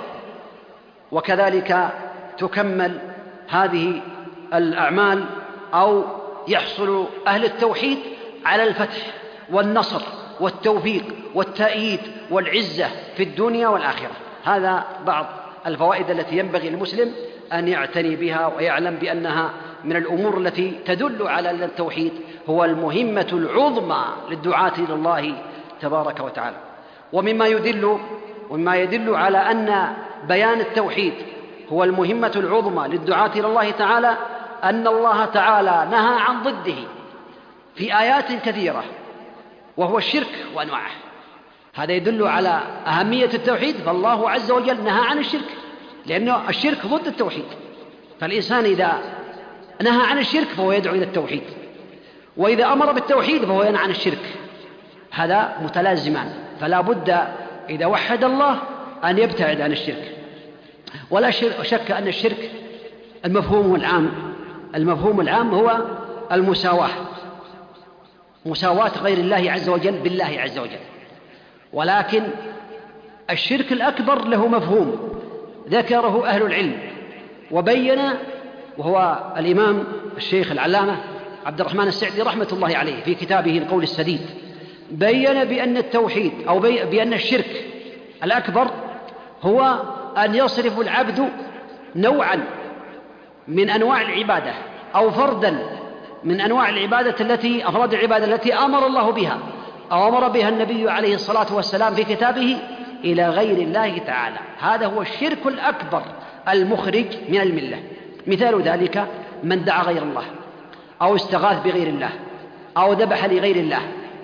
وكذلك تكمل هذه الأعمال أو يحصل أهل التوحيد على الفتح والنصر والتوفيق والتأييد والعزة في الدنيا والآخرة. هذا بعض الفوائد التي ينبغي المسلم أن يعتني بها ويعلم بأنها من الأمور التي تدل على أن التوحيد هو المهمة العظمى للدعاة إلى الله تبارك وتعالى. ومما يدل ومما يدل على أن بيان التوحيد هو المهمة العظمى للدعاة إلى الله تعالى أن الله تعالى نهى عن ضده في آيات كثيرة، وهو الشرك وأنواعه. هذا يدل على أهمية التوحيد، فالله عز وجل نهى عن الشرك، لأنه الشرك ضد التوحيد. فالإنسان إذا نهى عن الشرك فهو يدعو إلى التوحيد، وإذا أمر بالتوحيد فهو ينهى عن الشرك. هذا متلازمان، فلا بد إذا وحد الله أن يبتعد عن الشرك. ولا شك أن الشرك المفهوم العام المفهوم العام هو المساواة، مساواة غير الله عز وجل بالله عز وجل. ولكن الشرك الأكبر له مفهوم ذكره أهل العلم وبين، وهو الإمام الشيخ العلامة عبد الرحمن السعدي رحمة الله عليه في كتابه القول السديد، بين بأن التوحيد أو بأن الشرك الأكبر هو أن يصرف العبد نوعا من أنواع العبادة أو فردا من أنواع العبادة التي أفراد العبادة التي أمر الله بها أو أمر بها النبي عليه الصلاة والسلام في كتابه إلى غير الله تعالى. هذا هو الشرك الأكبر المخرج من الملة. مثال ذلك من دعا غير الله أو استغاث بغير الله أو ذبح لغير الله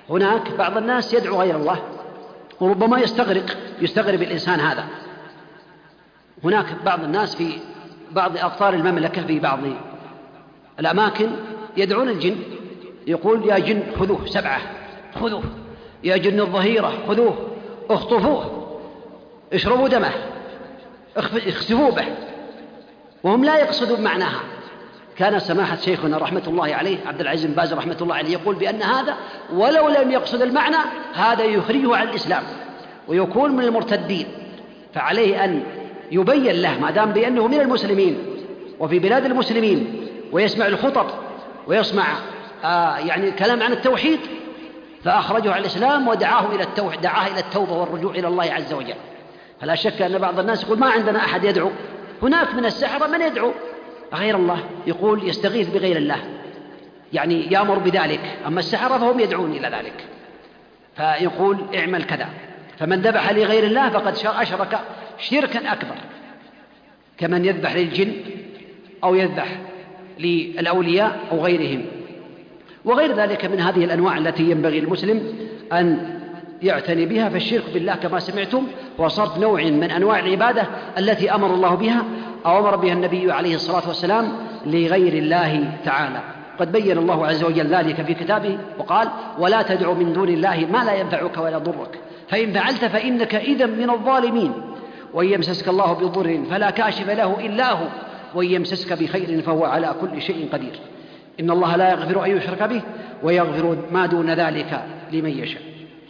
هناك بعض الناس يدعو غير الله، وربما يستغرق يستغرب الإنسان هذا. هناك بعض الناس في بعض أقطار المملكة في بعض الأماكن يدعون الجن، يقول يا جن خذوه سبعة، خذوه يا جن الظهيرة خذوه، اخطفوه، اشربوا دمه، اخسفوا به، وهم لا يقصدون معناها. كان سماحة شيخنا رحمة الله عليه عبد العزيز بن باز رحمة الله عليه يقول بأن هذا ولو لم يقصد المعنى هذا يخرجه عن الإسلام ويكون من المرتدين، فعليه أن يبين له ما دام بأنه من المسلمين وفي بلاد المسلمين ويسمع الخطب ويسمع آه يعني كلام عن التوحيد، فأخرجه عن الإسلام ودعاه إلى التوحيد، دعاه إلى التوبة والرجوع إلى الله عز وجل. فلا شك أن بعض الناس يقول ما عندنا أحد يدعو، هناك من السحرة من يدعو غير الله، يقول يستغيث بغير الله، يعني يأمر بذلك، أما السحرة فهم يدعون إلى ذلك، فيقول اعمل كذا. فمن ذبح لغير الله فقد أشرك شركا أكبر، كمن يذبح للجن أو يذبح للأولياء أو غيرهم وغير ذلك من هذه الأنواع التي ينبغي المسلم أن يعتني بها. فالشرك بالله كما سمعتم هو صرف نوع من أنواع العبادة التي أمر الله بها أو أمر بها النبي عليه الصلاة والسلام لغير الله تعالى. قد بين الله عز وجل ذلك في كتابه وقال ولا تدع من دون الله ما لا ينفعك ولا يضرك فإن فعلت فإنك إذا من الظالمين وإن يمسسك الله بضر فلا كاشف له إلا هو وإن يمسسك بخير فهو على كل شيء قدير. إن الله لا يغفر أن يشرك به ويغفر ما دون ذلك لمن يشاء.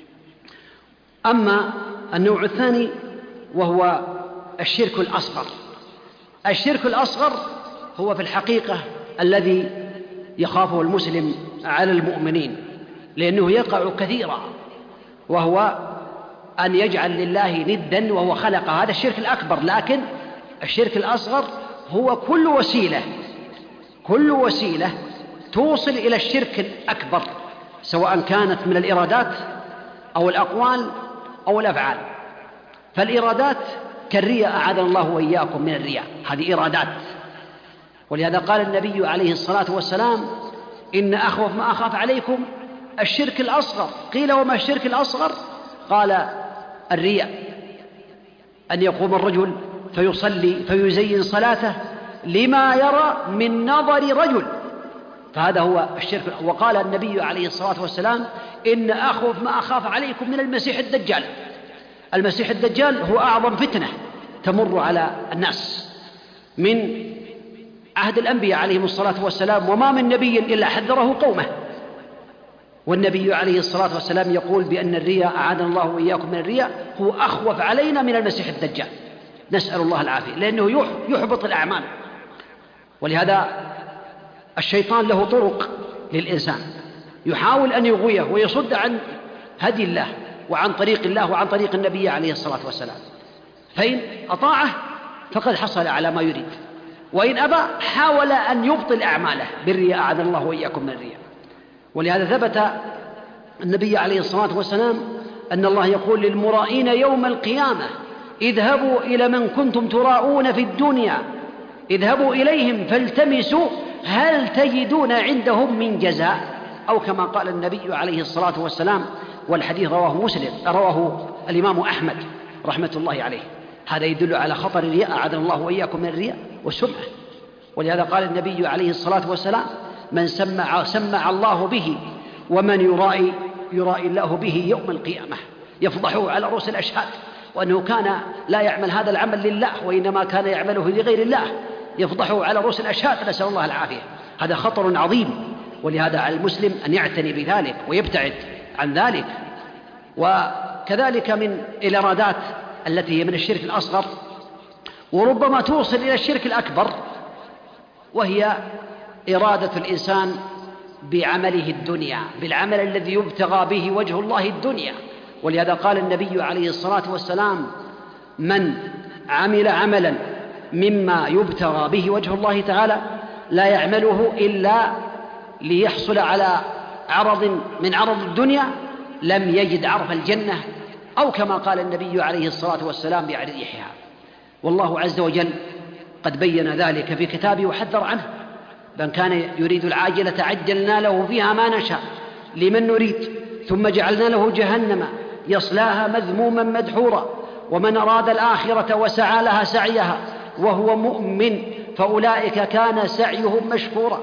أما النوع الثاني وهو الشرك الأصغر. الشرك الأصغر هو في الحقيقة الذي يخافه المسلم على المؤمنين لأنه يقع كثيرا، وهو أن يجعل لله ندا وهو خلق، هذا الشرك الأكبر. لكن الشرك الأصغر هو كل وسيلة كل وسيلة توصل إلى الشرك الأكبر، سواء كانت من الإرادات أو الأقوال أو الأفعال. فالإرادات كالرياء أعاذنا الله وإياكم من الرياء، هذه إرادات. ولهذا قال النبي عليه الصلاة والسلام إن أخوف ما أخاف عليكم الشرك الأصغر. قيل وما الشرك الأصغر؟ قال الرياء، أن يقوم الرجل فيصلي فيزين صلاته لما يرى من نظر رجل، فهذا هو الشرك. وقال النبي عليه الصلاة والسلام إن أخوف ما أخاف عليكم من المسيح الدجال. المسيح الدجال هو أعظم فتنة تمر على الناس من عهد الأنبياء عليهم الصلاة والسلام، وما من نبي إلا حذره قومه. والنبي عليه الصلاة والسلام يقول بأن الرياء أعاذنا الله وإياكم من الرياء هو أخوف علينا من المسيح الدجال، نسأل الله العافية، لأنه يحبط الأعمال. ولهذا الشيطان له طرق للإنسان يحاول أن يغويه ويصد عن هدي الله وعن طريق الله وعن طريق النبي عليه الصلاة والسلام، فإن أطاعه فقد حصل على ما يريد، وإن أبى حاول أن يبطل أعماله بالرياء أعاذنا الله وإياكم من الرياء. ولهذا ثبت النبي عليه الصلاة والسلام أن الله يقول للمرائين يوم القيامة اذهبوا إلى من كنتم تراؤون في الدنيا اذهبوا إليهم فالتمسوا هل تجدون عندهم من جزاء، أو كما قال النبي عليه الصلاة والسلام، والحديث رواه مسلم رواه الإمام أحمد رحمة الله عليه. هذا يدل على خطر الرياء أعاذنا الله وإياكم من الرياء والسمعة. ولهذا قال النبي عليه الصلاة والسلام من سمع, سمع الله به ومن يرائي يرائي الله به يوم القيامة يفضحه على رؤوس الأشهاد، وأنه كان لا يعمل هذا العمل لله وإنما كان يعمله لغير الله، يفضحه على رؤوس الأشهاد، نسأل الله العافية. هذا خطر عظيم، ولهذا على المسلم أن يعتني بذلك ويبتعد عن ذلك. وكذلك من الإرادات التي هي من الشرك الأصغر وربما توصل إلى الشرك الأكبر، وهي إرادة الإنسان بعمله الدنيا، بالعمل الذي يبتغى به وجه الله الدنيا. ولهذا قال النبي عليه الصلاة والسلام من عمل عملا مما يبتغى به وجه الله تعالى لا يعمله إلا ليحصل على عرض من عرض الدنيا لم يجد عرف الجنة، أو كما قال النبي عليه الصلاة والسلام بأريحها. والله عز وجل قد بين ذلك في كتابه وحذر عنه، من كان يريد العاجلة عجلنا له فيها ما نشاء لمن نريد ثم جعلنا له جهنم يصلاها مذموما مدحورا ومن أراد الآخرة وسعى لها سعيها وهو مؤمن فأولئك كان سعيهم مشكورا.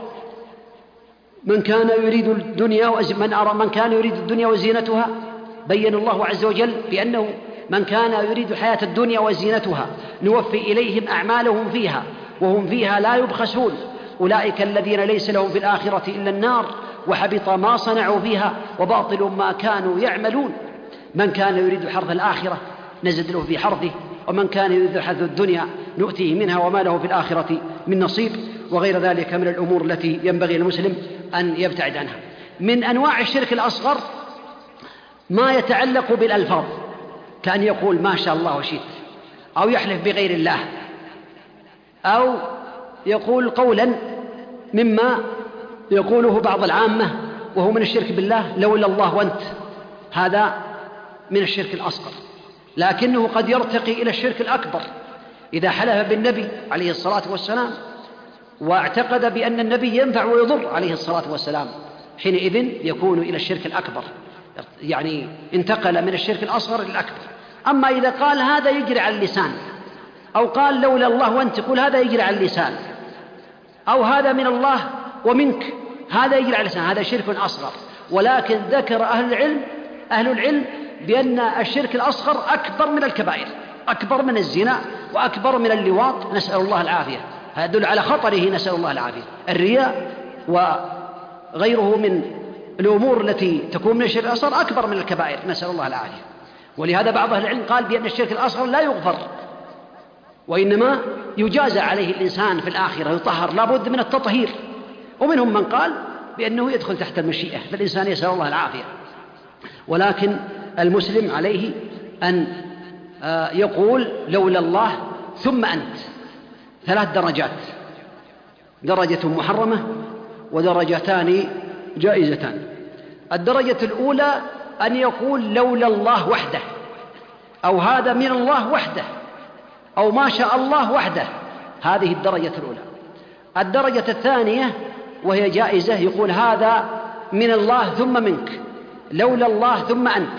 من كان يريد الدنيا وز... من أرى من كان يريد الدنيا وزينتها بين الله عز وجل بأنه من كان يريد الحياة الدنيا وزينتها نوفي إليهم أعمالهم فيها وهم فيها لا يبخسون أولئك الذين ليس لهم في الآخرة إلا النار وحبط ما صنعوا فيها وباطل ما كانوا يعملون. من كان يريد حرث الآخرة نزد له في حرثه ومن كان يريد حرث الدنيا نؤتيه منها وما له في الآخرة من نصيب، وغير ذلك من الأمور التي ينبغي المسلم أن يبتعد عنها. من أنواع الشرك الأصغر ما يتعلق بالألفاظ كأن يقول ما شاء الله وشئت، أو يحلف بغير الله، أو يقول قولا مما يقوله بعض العامة وهو من الشرك بالله لولا الله وأنت، هذا من الشرك الأصغر، لكنه قد يرتقي إلى الشرك الأكبر إذا حلف بالنبي عليه الصلاة والسلام واعتقد بأن النبي ينفع ويضر عليه الصلاة والسلام، حينئذ يكون إلى الشرك الأكبر، يعني انتقل من الشرك الأصغر إلى الأكبر. أما إذا قال هذا يجري على اللسان، أو قال لولا الله وأنت، يقول هذا يجري على اللسان، أو هذا من الله ومنك، هذا يجري على اللسان، هذا شرك أصغر. ولكن ذكر أهل العلم أهل العلم بأن الشرك الأصغر أكبر من الكبائر، أكبر من الزنا وأكبر من اللواط، نسأل الله العافية. هذا يدل على خطره، نسأل الله العافية. الرياء وغيره من الأمور التي تكون من الشرك الأصغر أكبر من الكبائر، نسأل الله العافية. ولهذا بعض أهل العلم قال بأن الشرك الأصغر لا يغفر، وإنما يجازى عليه الإنسان في الآخرة، يطهر، لا بد من التطهير. ومنهم من قال بأنه يدخل تحت المشيئة، فالإنسان يسأل الله العافية. ولكن المسلم عليه أن يقول لولا الله ثم أنت، ثلاث درجات، درجة محرمة ودرجتان جائزتان. الدرجة الأولى أن يقول لولا الله وحده، أو هذا من الله وحده، أو ما شاء الله وحده، هذه الدرجة الأولى. الدرجة الثانية وهي جائزة يقول هذا من الله ثم منك، لولا الله ثم أنت.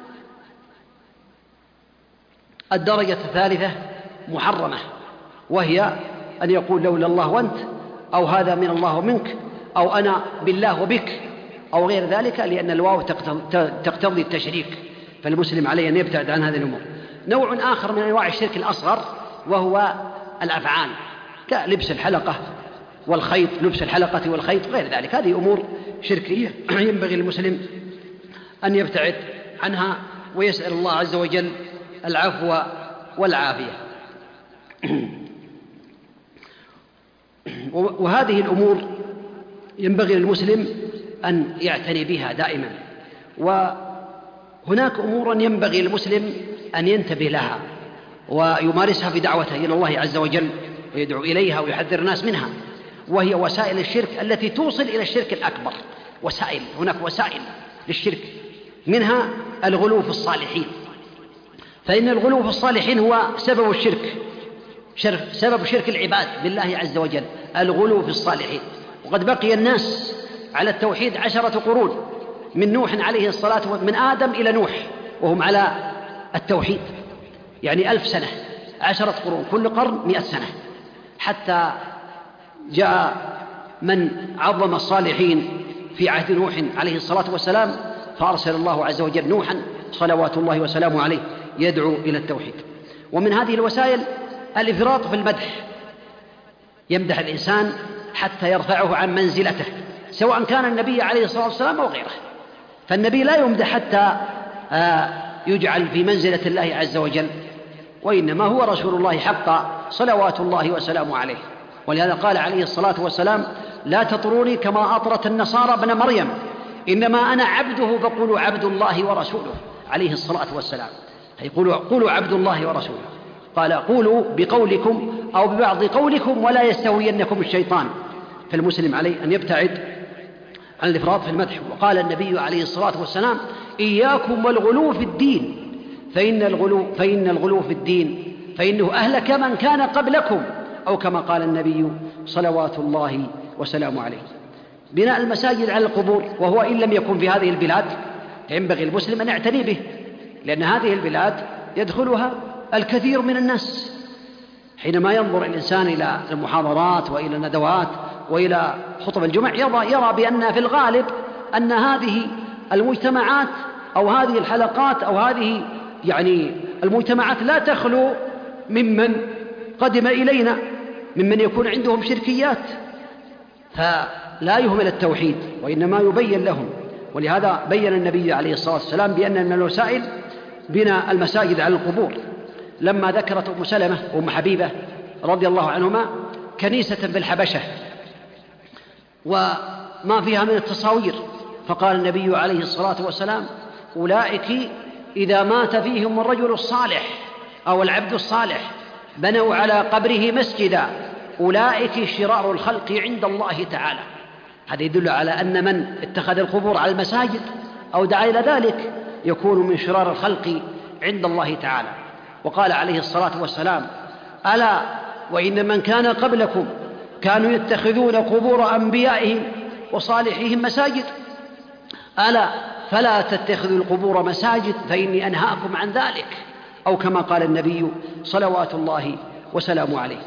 الدرجة الثالثة محرمة وهي أن يقول لولا الله وأنت، أو هذا من الله ومنك، أو أنا بالله وبك، أو غير ذلك، لأن الواو تقتضي التشريك، فالمسلم عليه أن يبتعد عن هذه الأمور. نوع آخر من أنواع الشرك الأصغر وهو الأفعال كلبس الحلقة والخيط، لبس الحلقة والخيط وغير ذلك، هذه أمور شركية ينبغي المسلم أن يبتعد عنها ويسأل الله عز وجل العفو والعافية. وهذه الأمور ينبغي للمسلم أن يعتني بها دائما. وهناك أمور ينبغي للمسلم أن ينتبه لها ويمارسها في دعوته إلى الله عز وجل ويدعو إليها ويحذر الناس منها، وهي وسائل الشرك التي توصل إلى الشرك الأكبر. وسائل، هناك وسائل للشرك، منها الغلو في الصالحين، فإن الغلو في الصالحين هو سبب الشرك، سبب شرك العباد بالله عز وجل، الغلو في الصالحين. وقد بقي الناس على التوحيد عشرة قرون، من نوح عليه الصلاة والسلام، من آدم إلى نوح، وهم على التوحيد، يعني ألف سنة، عشرة قرون، كل قرن مئة سنة، حتى جاء من عظم الصالحين في عهد نوح عليه الصلاة والسلام، فأرسل الله عز وجل نوحا صلوات الله وسلامه عليه يدعو إلى التوحيد. ومن هذه الوسائل الإفراط في المدح، يمدح الإنسان حتى يرفعه عن منزلته، سواء كان النبي عليه الصلاة والسلام أو غيره، فالنبي لا يمدح حتى يجعل في منزلة الله عز وجل، وإنما هو رسول الله حقا صلوات الله وسلامه عليه. ولهذا قال عليه الصلاة والسلام لا تطروني كما أطرت النصارى ابن مريم، إنما أنا عبده فقولوا عبد الله ورسوله، عليه الصلاة والسلام. يقولوا قولوا عبد الله ورسوله، قال قولوا بقولكم أو ببعض قولكم ولا يستهوينكم الشيطان. فالمسلم عليه أن يبتعد عن الإفراط في المدح. وقال النبي عليه الصلاة والسلام إياكم والغلو في الدين، فإن الغلو, فإن الغلو في الدين فإنه أهلك من كان قبلكم، أو كما قال النبي صلوات الله وسلامه عليه. بناء المساجد على القبور، وهو إن لم يكن في هذه البلاد ينبغي المسلم أن يعتني به، لأن هذه البلاد يدخلها الكثير من الناس. حينما ينظر الإنسان إلى المحاضرات وإلى الندوات وإلى خطب الجمع يرى, يرى بأن في الغالب أن هذه المجتمعات أو هذه الحلقات أو هذه يعني المجتمعات لا تخلو ممن قدم إلينا، ممن يكون عندهم شركيات، فلا يهمل التوحيد وإنما يبين لهم. ولهذا بين النبي عليه الصلاة والسلام بأن من الوسائل بناء المساجد على القبور، لما ذكرت أم سلمة وأم حبيبة رضي الله عنهما كنيسة بالحبشة وما فيها من التصاوير، فقال النبي عليه الصلاة والسلام: أولئك إذا مات فيهم الرجل الصالح أو العبد الصالح بنوا على قبره مسجدا، أولئك شرار الخلق عند الله تعالى. هذا يدل على أن من اتخذ القبور على المساجد أو دعا إلى ذلك يكون من شرار الخلق عند الله تعالى. وقال عليه الصلاة والسلام: ألا وإن من كان قبلكم كانوا يتخذون قبور أنبيائهم وصالحيهم مساجد، ألا فلا تتخذوا القبور مساجد فإني أنهاكم عن ذلك، أو كما قال النبي صلوات الله وسلامه عليه.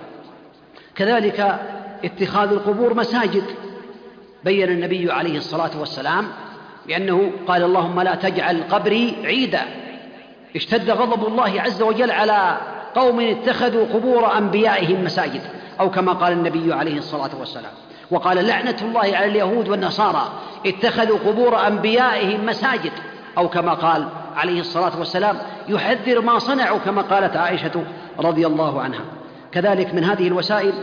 كذلك اتخاذ القبور مساجد، بين النبي عليه الصلاة والسلام بأنه قال: اللهم لا تجعل قبري عيدا. اشتد غضب الله عز وجل على قوم اتخذوا قبور أنبيائهم مساجد، أو كما قال النبي عليه الصلاة والسلام. وقال: لعنة الله على اليهود والنصارى اتخذوا قبور أنبيائهم مساجد، أو كما قال عليه الصلاة والسلام يحذر ما صنعوا، كما قالت عائشة رضي الله عنها. كذلك من هذه الوسائل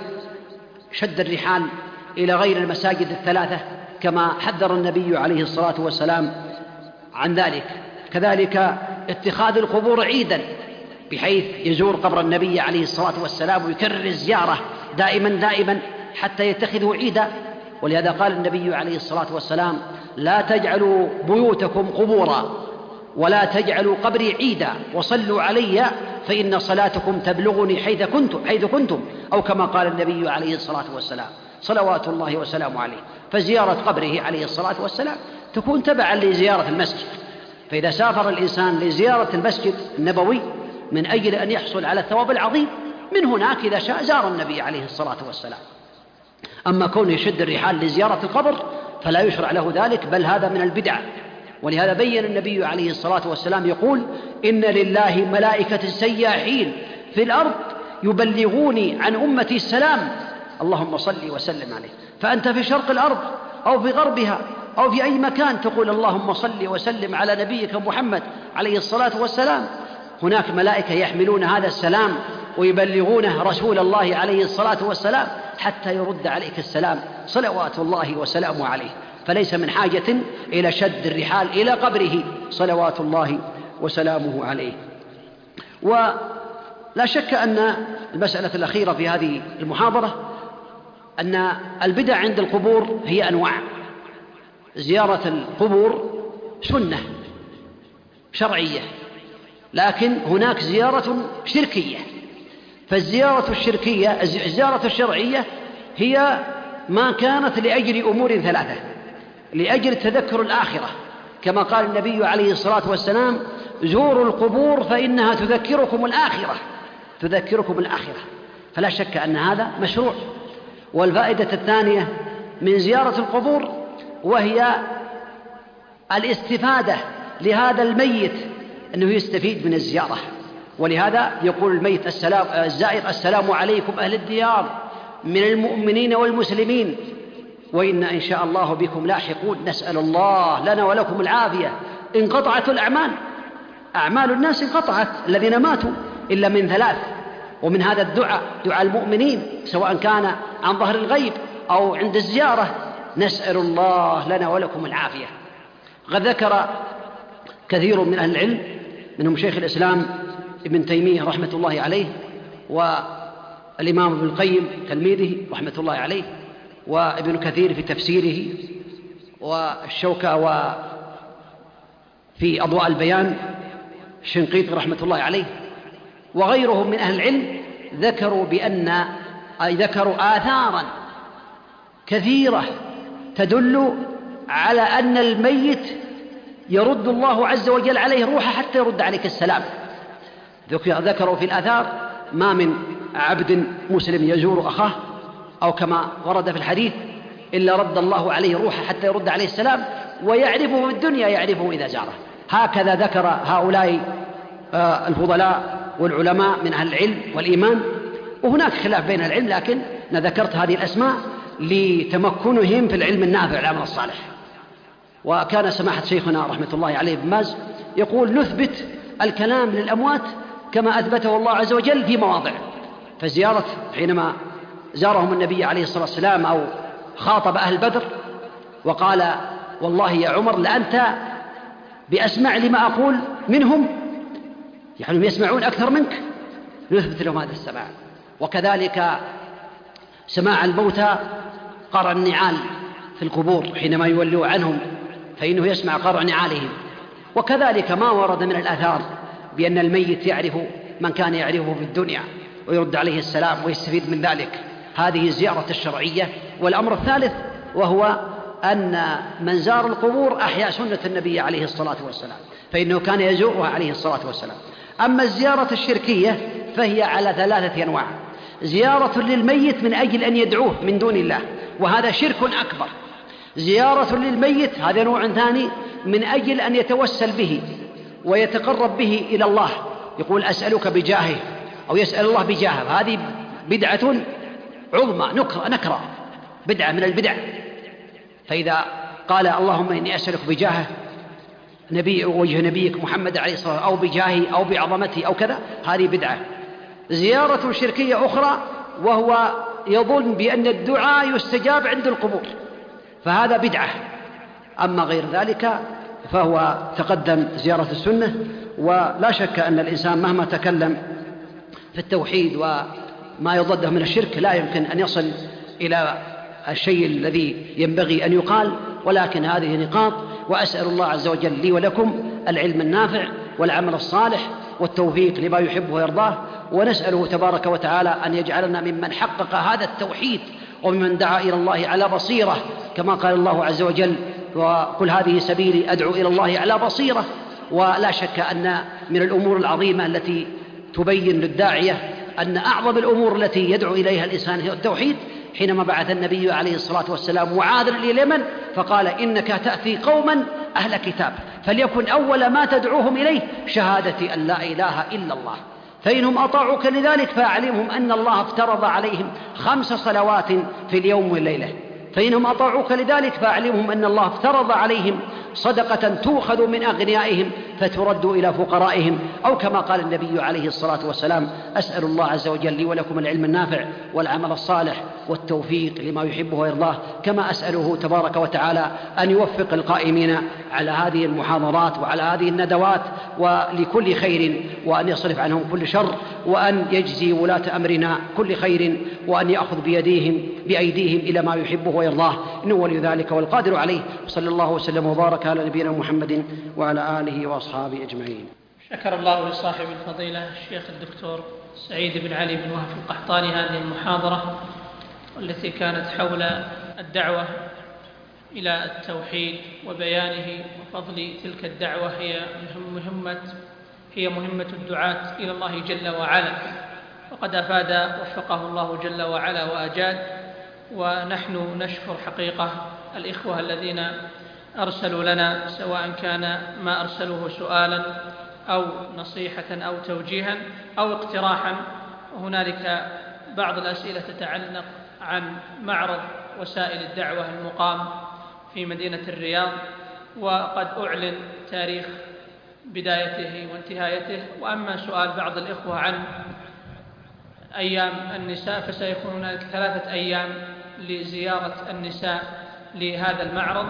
شد الرحال إلى غير المساجد الثلاثة، كما حذر النبي عليه الصلاة والسلام عن ذلك. كذلك اتخاذ القبور عيدا، بحيث يزور قبر النبي عليه الصلاة والسلام ويكرر الزيارة دائما دائما حتى يتخذه عيدا. ولهذا قال النبي عليه الصلاة والسلام: لا تجعلوا بيوتكم قبورا ولا تجعلوا قبري عيدا وصلوا علي فإن صلاتكم تبلغني حيث كنتم, حيث كنتم أو كما قال النبي عليه الصلاة والسلام صلوات الله وسلامه عليه. فزيارة قبره عليه الصلاة والسلام تكون تبعا لزيارة المسجد، فإذا سافر الإنسان لزيارة المسجد النبوي من أجل أن يحصل على الثواب العظيم، من هناك إذا شاء زار النبي عليه الصلاة والسلام. أما كونه يشد الرحال لزيارة القبر فلا يشرع له ذلك، بل هذا من البدع. ولهذا بين النبي عليه الصلاة والسلام يقول: إن لله ملائكة سياحين في الأرض يبلغوني عن أمتي السلام، اللهم صل وسلم عليه. فأنت في شرق الأرض أو في غربها أو في أي مكان تقول اللهم صل وسلم على نبيك محمد عليه الصلاة والسلام، هناك ملائكة يحملون هذا السلام ويبلغونه رسول الله عليه الصلاة والسلام حتى يرد عليك السلام صلوات الله وسلامه عليه. فليس من حاجة إلى شد الرحال إلى قبره صلوات الله وسلامه عليه. ولا شك أن المسألة الأخيرة في هذه المحاضرة أن البدع عند القبور هي أنواع. زيارة القبور سنة شرعية، لكن هناك زيارة شركية. فالزيارة الشركية الزيارة الشرعية هي ما كانت لأجل أمور ثلاثة: لأجل تذكر الآخرة، كما قال النبي عليه الصلاة والسلام: زوروا القبور فإنها تذكركم الآخرة تذكركم الآخرة. فلا شك أن هذا مشروع. والفائدة الثانية من زيارة القبور وهي الاستفادة لهذا الميت، أنه يستفيد من الزيارة. ولهذا يقول الميت السلام الزائر: السلام عليكم أهل الديار من المؤمنين والمسلمين وإنا إن شاء الله بكم لاحقون، نسأل الله لنا ولكم العافية. انقطعت الأعمال، أعمال الناس انقطعت الذين ماتوا إلا من ثلاث، ومن هذا الدعاء دعاء المؤمنين سواء كان عن ظهر الغيب أو عند الزيارة، نسأل الله لنا ولكم العافية. قد ذكر كثير من أهل العلم منهم شيخ الإسلام ابن تيمية رحمة الله عليه، والإمام ابن القيم تلميذه رحمة الله عليه، وابن كثير في تفسيره، والشوكة وفي أضواء البيان الشنقيطي رحمة الله عليه، وغيرهم من أهل العلم ذكروا بأن أي ذكروا آثارا كثيرة تدل على أن الميت يرد الله عز وجل عليه روحه حتى يرد عليك السلام. ذكروا في الآثار ما من عبد مسلم يزور أخاه أو كما ورد في الحديث إلا رد الله عليه روحه حتى يرد عليه السلام، ويعرفه في الدنيا يعرفه إذا زاره. هكذا ذكر هؤلاء الفضلاء والعلماء من أهل العلم والإيمان. وهناك خلاف بين العلم، لكن أنا ذكرت هذه الأسماء لتمكنهم في العلم النافع والعمل الصالح. وكان سماحة شيخنا رحمة الله عليه بن باز يقول: نثبت الكلام للأموات كما أثبته الله عز وجل في مواضع. فزيارة حينما زارهم النبي عليه الصلاة والسلام أو خاطب أهل بدر وقال: والله يا عمر لأنت بأسمع لما أقول منهم، يعني يسمعون أكثر منك، نثبت لهم هذا السماع. وكذلك سماع الموتى قرع النعال في القبور حينما يولوا عنهم فإنه يسمع قرع نعالهم. وكذلك ما ورد من الآثار بأن الميت يعرف من كان يعرفه في الدنيا ويرد عليه السلام ويستفيد من ذلك، هذه الزيارة الشرعية. والأمر الثالث وهو أن من زار القبور أحيا سنة النبي عليه الصلاة والسلام، فإنه كان يزورها عليه الصلاة والسلام. أما الزيارة الشركية فهي على ثلاثة أنواع: زيارة للميت من أجل أن يدعوه من دون الله، وهذا شرك أكبر. زيارة للميت هذا نوع ثاني من أجل أن يتوسل به ويتقرب به إلى الله، يقول: أسألك بجاهه، أو يسأل الله بجاهه. هذه بدعة عظمى نكرة نكرة بدعة من البدع. فإذا قال: اللهم إني أسألك بجاهه نبي وجه نبيك محمد عليه الصلاة والسلام، أو بجاهه أو بعظمته أو كذا، هذه بدعة. زيارة شركية أخرى وهو يظن بأن الدعاء يستجاب عند القبور، فهذا بدعة. أما غير ذلك فهو تقدم زيارة السنة. ولا شك أن الإنسان مهما تكلم في التوحيد وما يضده من الشرك لا يمكن أن يصل إلى الشيء الذي ينبغي أن يقال، ولكن هذه نقاط. وأسأل الله عز وجل لي ولكم العلم النافع والعمل الصالح والتوفيق لما يحبه ويرضاه، ونسأله تبارك وتعالى أن يجعلنا ممن حقق هذا التوحيد وممن دعا إلى الله على بصيرة، كما قال الله عز وجل: وقل هذه سبيلي أدعو إلى الله على بصيرة. ولا شك أن من الأمور العظيمة التي تبين للداعية أن أعظم الأمور التي يدعو إليها الإنسان هي التوحيد. حينما بعث النبي عليه الصلاة والسلام معاذا إلى اليمن فقال: إنك تأتي قوما أهل كتاب، فليكن أول ما تدعوهم إليه شهادة أن لا إله إلا الله، فإنهم أطاعوك لذلك فأعلمهم أن الله افترض عليهم خمس صلوات في اليوم والليلة، فإنهم أطاعوك لذلك فأعلمهم أن الله افترض عليهم صدقة تؤخذ من أغنيائهم فترد إلى فقرائهم، أو كما قال النبي عليه الصلاة والسلام: أسأل الله عز وجل لي ولكم العلم النافع والعمل الصالح والتوفيق لما يحبه ويرضاه، كما أسأله تبارك وتعالى أن يوفق القائمين على هذه المحاضرات وعلى هذه الندوات ولكل خير، وأن يصرف عنهم كل شر، وأن يجزي ولاة أمرنا كل خير، وأن يأخذ بيديهم بأيديهم إلى ما يحبه ويرضاه، إنه ولي ذلك والقادر عليه. صلى الله وسلم وبارك على نبينا محمد وعلى آله وأصحابه أجمعين. شكر الله لصاحب الفضيلة الشيخ الدكتور سعيد بن علي بن وهب القحطاني هذه المحاضرة التي كانت حول الدعوة إلى التوحيد وبيانه وفضل تلك الدعوة. هي مهمة هي مهمة الدعاة إلى الله جل وعلا، وقد أفاد وفقه الله جل وعلا وأجاد. ونحن نشكر حقيقة الإخوة الذين أرسلوا لنا، سواء كان ما أرسلوه سؤالا أو نصيحة أو توجيها أو اقتراحا. وهنالك بعض الأسئلة تتعلق عن معرض وسائل الدعوة المقام في مدينة الرياض، وقد أعلن تاريخ بدايته وانتهايته. وأما سؤال بعض الإخوة عن أيام النساء فسيكون هناك ثلاثة أيام لزيارة النساء لهذا المعرض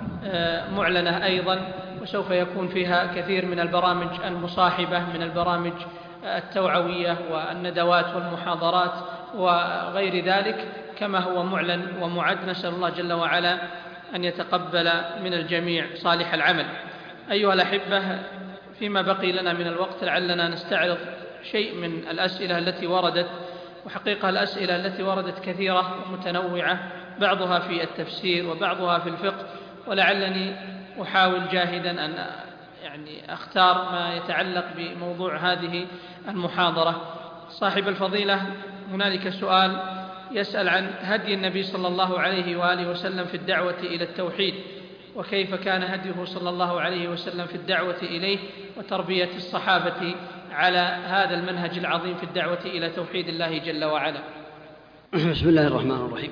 معلنة أيضا، وسوف يكون فيها كثير من البرامج المصاحبة من البرامج التوعوية والندوات والمحاضرات وغير ذلك، كما هو معلن ومعد. نسأل الله جل وعلا أن يتقبل من الجميع صالح العمل. أيها الأحبة، فيما بقي لنا من الوقت لعلنا نستعرض شيء من الأسئلة التي وردت. وحقيقة الأسئلة التي وردت كثيرة ومتنوعة، بعضها في التفسير وبعضها في الفقه، ولعلني أحاول جاهدا أن يعني أختار ما يتعلق بموضوع هذه المحاضرة. صاحب الفضيلة، هنالك سؤال يسأل عن هدي النبي صلى الله عليه وآله وسلم في الدعوة إلى التوحيد، وكيف كان هديه صلى الله عليه وسلم في الدعوة إليه وتربية الصحابة على هذا المنهج العظيم في الدعوة إلى توحيد الله جل وعلا. بسم الله الرحمن الرحيم.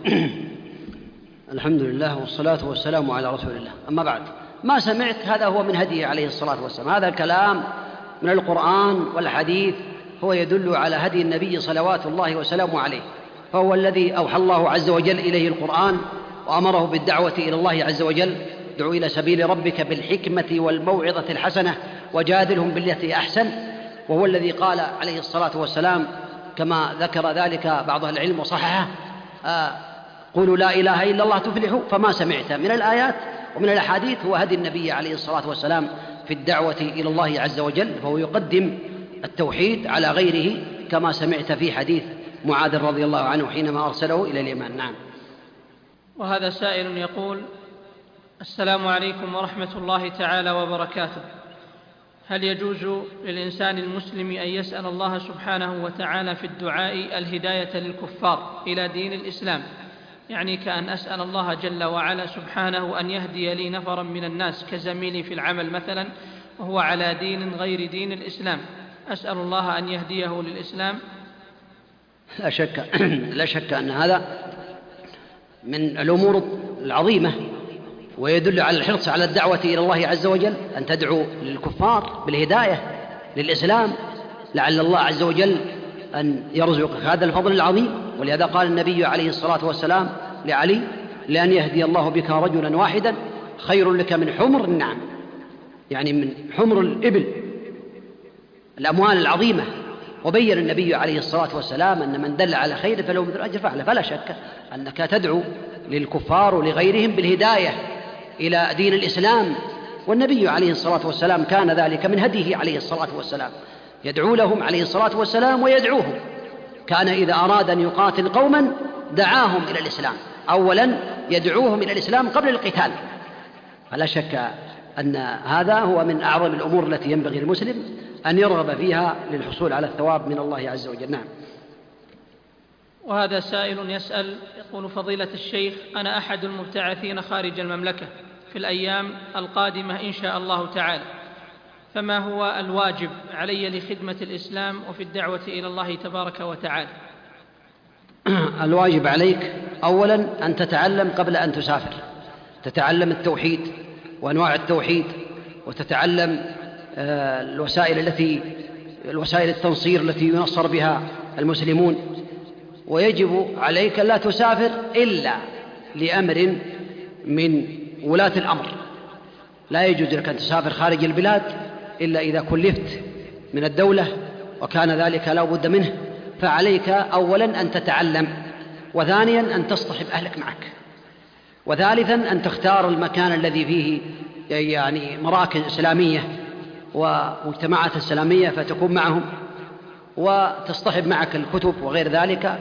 الحمد لله والصلاة والسلام على رسول الله. أما بعد، ما سمعت هذا هو من هديه عليه الصلاة والسلام. هذا الكلام من القرآن والحديث هو يدل على هدي النبي صلوات الله وسلامه عليه، فهو الذي أوحى الله عز وجل إليه القرآن وأمره بالدعوة إلى الله عز وجل: ادع إلى سبيل ربك بالحكمة والموعظة الحسنة وجادلهم بالتي أحسن. وهو الذي قال عليه الصلاة والسلام كما ذكر ذلك بعض أهل العلم وصححه: آه قولوا لا إله إلا الله تفلحوا. فما سمعت من الآيات ومن الأحاديث هو هدي النبي عليه الصلاة والسلام في الدعوة إلى الله عز وجل، فهو يقدم التوحيد على غيره كما سمعت في حديث معاذ رضي الله عنه حينما أرسله إلى اليمن. نعم. وهذا سائل يقول: السلام عليكم ورحمة الله تعالى وبركاته. هل يجوز للإنسان المسلم أن يسأل الله سبحانه وتعالى في الدعاء الهداية للكفار إلى دين الإسلام؟ يعني كأن أسأل الله جل وعلا سبحانه أن يهدي لي نفرا من الناس كزميلي في العمل مثلا وهو على دين غير دين الإسلام، أسأل الله أن يهديه للإسلام. لا شك لا شك أن هذا من الأمور العظيمة، ويدل على الحرص على الدعوة إلى الله عز وجل، أن تدعو للكفار بالهداية للإسلام، لعل الله عز وجل أن يرزقك هذا الفضل العظيم. ولهذا قال النبي عليه الصلاة والسلام لعلي: لأن يهدي الله بك رجلا واحدا خير لك من حمر النعم، يعني من حمر الإبل، الأموال العظيمة. وبين النبي عليه الصلاة والسلام أن من دل على خير فله مثل أجر فعله. فلا شك أنك تدعو للكفار ولغيرهم بالهداية إلى دين الإسلام، والنبي عليه الصلاة والسلام كان ذلك من هديه عليه الصلاة والسلام، يدعو لهم عليه الصلاة والسلام ويدعوهم. كان إذا أراد أن يقاتل قوما دعاهم إلى الإسلام، أولا يدعوهم إلى الإسلام قبل القتال. فلا شك أن هذا هو من أعظم الأمور التي ينبغي المسلم أن يرغب فيها للحصول على الثواب من الله عز وجل. نعم. وهذا سائل يسأل يقول: فضيلة الشيخ، أنا أحد المبتعثين خارج المملكة في الأيام القادمة إن شاء الله تعالى، فما هو الواجب علي لخدمة الإسلام وفي الدعوة إلى الله تبارك وتعالى؟ الواجب عليك أولا أن تتعلم قبل أن تسافر، تتعلم التوحيد وأنواع التوحيد، وتتعلم الوسائل التي الوسائل التنصير التي ينصر بها المسلمون. ويجب عليك لا تسافر إلا لأمر من ولاة الأمر، لا يجوز لك أن تسافر خارج البلاد إلا إذا كلفت من الدولة وكان ذلك لا بد منه. فعليك أولا أن تتعلم، وثانيا أن تصطحب أهلك معك، وثالثا أن تختار المكان الذي فيه يعني مراكز إسلامية ومجتمعات إسلامية فتكون معهم، وتصطحب معك الكتب وغير ذلك،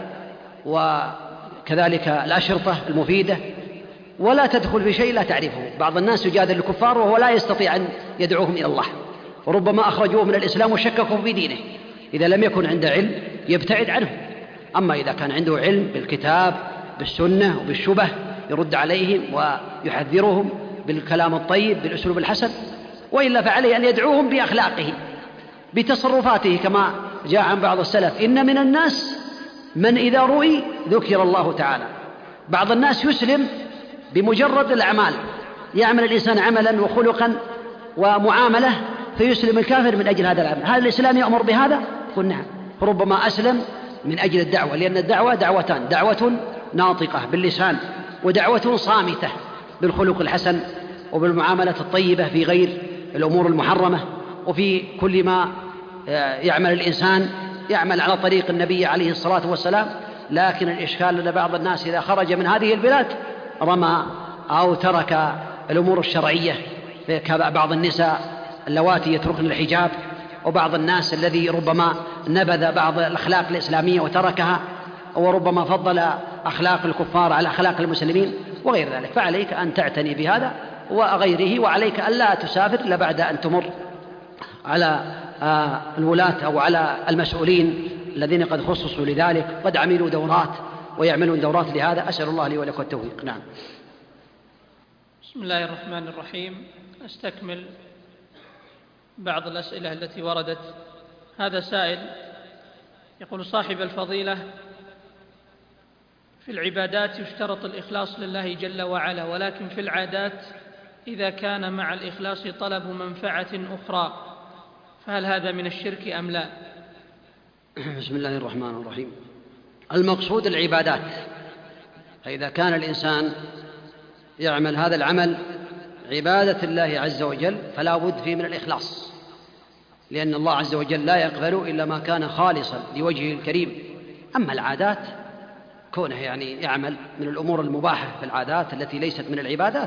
وكذلك الأشرطة المفيدة، ولا تدخل في شيء لا تعرفه. بعض الناس يجادل الكفار وهو لا يستطيع أن يدعوهم إلى الله، وربما أخرجوه من الإسلام وشككوا في دينه. إذا لم يكن عنده علم يبتعد عنه، أما إذا كان عنده علم بالكتاب بالسنة وبالشبه يرد عليهم ويحذرهم بالكلام الطيب بالأسلوب الحسن، وإلا فعليه أن يدعوهم بأخلاقه بتصرفاته، كما جاء عن بعض السلف: إن من الناس من إذا رؤي ذكر الله تعالى. بعض الناس يسلم بمجرد الأعمال، يعمل الإنسان عملا وخلقا ومعاملة فيسلم الكافر من أجل هذا العمل. هل الإسلام يأمر بهذا؟ قل نعم. ربما أسلم من أجل الدعوة، لأن الدعوة دعوتان: دعوة ناطقة باللسان، ودعوة صامتة بالخلق الحسن وبالمعاملة الطيبة في غير الأمور المحرمة، وفي كل ما يعمل الإنسان يعمل على طريق النبي عليه الصلاة والسلام. لكن الإشكال أن بعض الناس إذا خرج من هذه البلاد رمى أو ترك الأمور الشرعية، كبعض النساء اللواتي يتركن الحجاب، وبعض الناس الذي ربما نبذ بعض الأخلاق الإسلامية وتركها، وربما فضل أخلاق الكفار على أخلاق المسلمين وغير ذلك. فعليك أن تعتني بهذا وغيره. وعليك ألا تسافر إلا بعد أن تمر على الولاة أو على المسؤولين الذين قد خصصوا لذلك، قد عملوا دورات ويعملون دورات لهذا. أسأل الله لي ولكم التوفيق. نعم. بسم الله الرحمن الرحيم. أستكمل بعض الأسئلة التي وردت. هذا سائل يقول: صاحب الفضيلة، في العبادات يشترط الإخلاص لله جل وعلا، ولكن في العادات إذا كان مع الإخلاص طلب منفعة أخرى فهل هذا من الشرك أم لا؟ بسم الله الرحمن الرحيم. المقصود العبادات، فإذا كان الإنسان يعمل هذا العمل عبادة الله عز وجل فلا بد فيه من الإخلاص، لأن الله عز وجل لا يقبل إلا ما كان خالصا لوجهه الكريم. أما العادات كونه يعني يعمل من الأمور المباحة في العادات التي ليست من العبادات،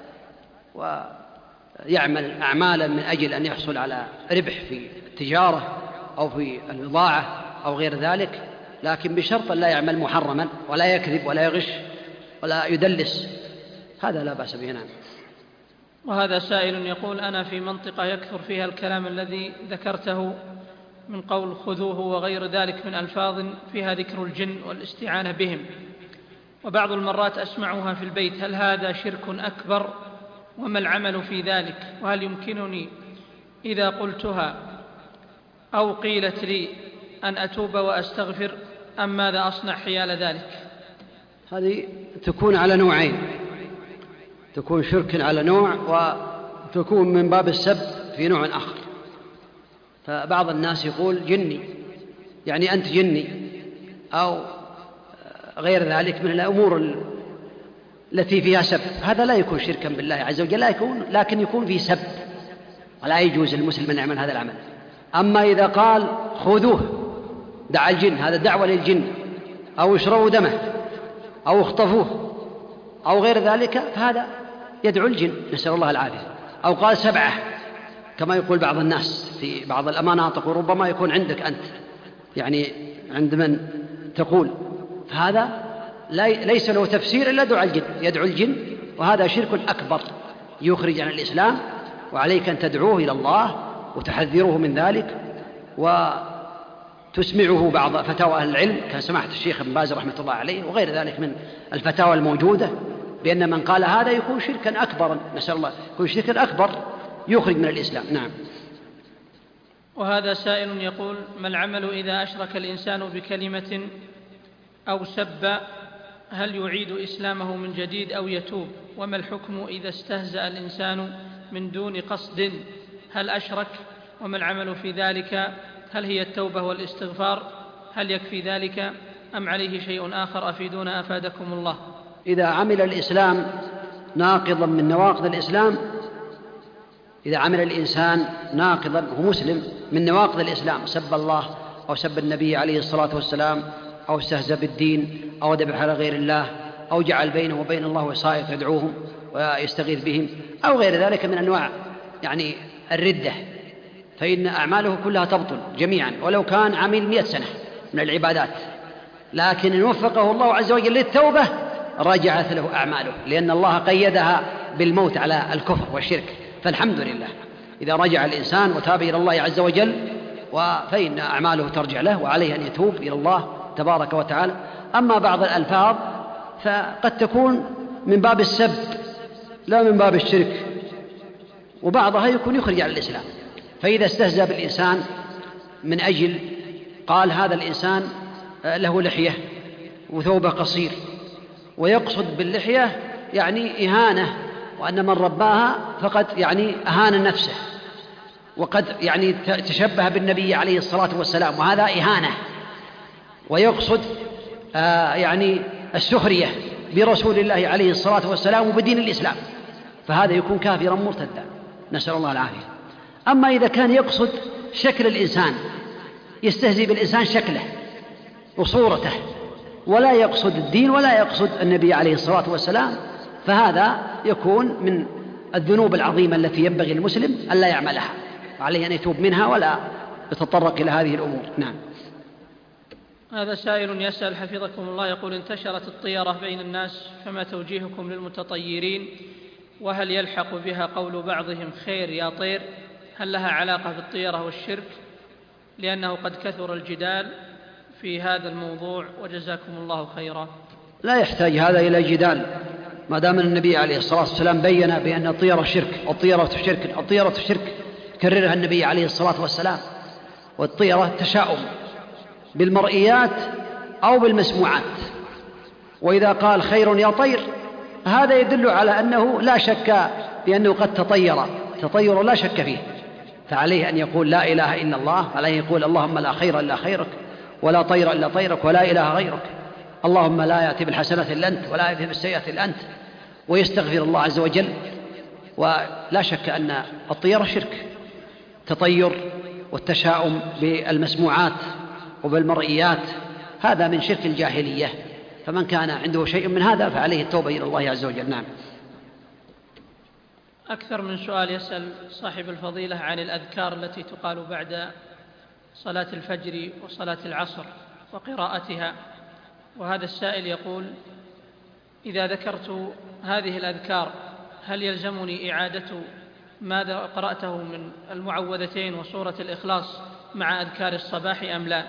ويعمل أعمالا من أجل أن يحصل على ربح في التجارة أو في البضاعة أو غير ذلك، لكن بشرط لا يعمل محرما ولا يكذب ولا يغش ولا يدلس، هذا لا بأس به. نعم. وهذا سائل يقول: أنا في منطقة يكثر فيها الكلام الذي ذكرته من قول خذوه وغير ذلك من ألفاظ فيها ذكر الجن والاستعانة بهم، وبعض المرات أسمعها في البيت، هل هذا شرك أكبر؟ وما العمل في ذلك؟ وهل يمكنني إذا قلتها أو قيلت لي أن أتوب وأستغفر، أم ماذا أصنع حيال ذلك؟ هذه تكون على نوعين، تكون شرك على نوع وتكون من باب السب في نوع آخر. فبعض الناس يقول جني، يعني أنت جني، أو غير ذلك من الأمور التي فيها سب، هذا لا يكون شركا بالله عز وجل، لا يكون، لكن يكون في سب، ولا يجوز للمسلم أن يعمل هذا العمل. أما إذا قال خذوه دعا الجن، هذا دعوة للجن، أو اشربوا دمه أو اخطفوه أو غير ذلك، فهذا يدعو الجن، نسأل الله العافية. أو قال سبعة كما يقول بعض الناس في بعض المناطق، وربما يكون عندك أنت يعني عند من تقول، فهذا ليس له تفسير إلا دعاء الجن، يدعو الجن، وهذا شرك أكبر يخرج عن الإسلام، وعليك أن تدعوه إلى الله وتحذره من ذلك وتسمعه بعض فتاوى أهل العلم كسماحة الشيخ ابن باز رحمة الله عليه وغير ذلك من الفتاوى الموجودة، بأن من قال هذا يكون شركا أكبر، نسأل الله، يكون شركا أكبر يخرج من الإسلام. نعم. وهذا سائل يقول: ما العمل إذا أشرك الإنسان بكلمة أو سب، هل يعيد إسلامه من جديد أو يتوب؟ وما الحكم إذا استهزأ الإنسان من دون قصد، هل أشرك؟ وما العمل في ذلك؟ هل هي التوبة والاستغفار؟ هل يكفي ذلك أم عليه شيء آخر؟ أفيدونا أفادكم الله. إذا عمل الإسلام ناقضا من نواقض الإسلام، إذا عمل الإنسان ناقضا هو مسلم من نواقض الإسلام، سب الله أو سب النبي عليه الصلاة والسلام، أو استهزأ بالدين، أو ذبح على غير الله، أو جعل بينه وبين الله وسائط يدعوهم ويستغيث بهم، أو غير ذلك من أنواع يعني الردة، فإن أعماله كلها تبطل جميعا ولو كان عمل مئة سنة من العبادات، لكن إن وفقه الله عز وجل للتوبة رجعت له أعماله، لأن الله قيدها بالموت على الكفر والشرك. فالحمد لله إذا رجع الإنسان وتاب إلى الله عز وجل فإن أعماله ترجع له، وعليه أن يتوب إلى الله تبارك وتعالى. أما بعض الألفاظ فقد تكون من باب السب لا من باب الشرك، وبعضها يكون يخرج عن الإسلام. فإذا استهزأ بالإنسان من أجل قال هذا الإنسان له لحية وثوبه قصير، ويقصد باللحية يعني إهانة، وأن من رباها فقد يعني أهان نفسه، وقد يعني تشبه بالنبي عليه الصلاة والسلام، وهذا إهانة، ويقصد آه يعني السخرية برسول الله عليه الصلاة والسلام وبدين الإسلام، فهذا يكون كافرا مرتدا، نسأل الله العافية. أما إذا كان يقصد شكل الإنسان، يستهزئ بالإنسان شكله وصورته، ولا يقصد الدين ولا يقصد النبي عليه الصلاة والسلام، فهذا يكون من الذنوب العظيمة التي ينبغي المسلم ألا يعملها، عليه أن يتوب منها ولا يتطرق إلى هذه الأمور. نعم. هذا سائل يسأل حفظكم الله يقول: انتشرت الطيرة بين الناس، فما توجيهكم للمتطيرين وهل يلحق بها قول بعضهم خير يا طير؟ هل لها علاقة بالطيرة والشرك؟ لأنه قد كثر الجدال في هذا الموضوع، وجزاكم الله خيرا. لا يحتاج هذا إلى جدال، ما دام النبي عليه الصلاة والسلام بين بأن الطيرة شرك. الطيرة شرك الطيرة شرك كررها النبي عليه الصلاة والسلام. والطيرة تشاؤم بالمرئيات أو بالمسموعات. وإذا قال خير يا طير هذا يدل على أنه لا شك بأنه قد تطير تطير لا شك فيه، فعليه أن يقول لا إله إلا الله، عليه يقول اللهم لا خير إلا خيرك، ولا طير إلا طيرك، ولا إله غيرك، اللهم لا يأتي بالحسنة إلا أنت، ولا يأتي بالسيئة إلا أنت، ويستغفر الله عز وجل. ولا شك أن الطيرة شرك، تطير والتشاؤم بالمسموعات وبالمرئيات هذا من شرك الجاهلية، فمن كان عنده شيء من هذا فعليه التوبة إلى الله عز وجل. نعم. أكثر من سؤال يسأل صاحب الفضيلة عن الأذكار التي تقال بعد صلاة الفجر وصلاة العصر وقراءتها، وهذا السائل يقول: إذا ذكرت هذه الأذكار هل يلزمني إعادة ماذا قرأته من المعوذتين وسورة الإخلاص مع أذكار الصباح أم لا؟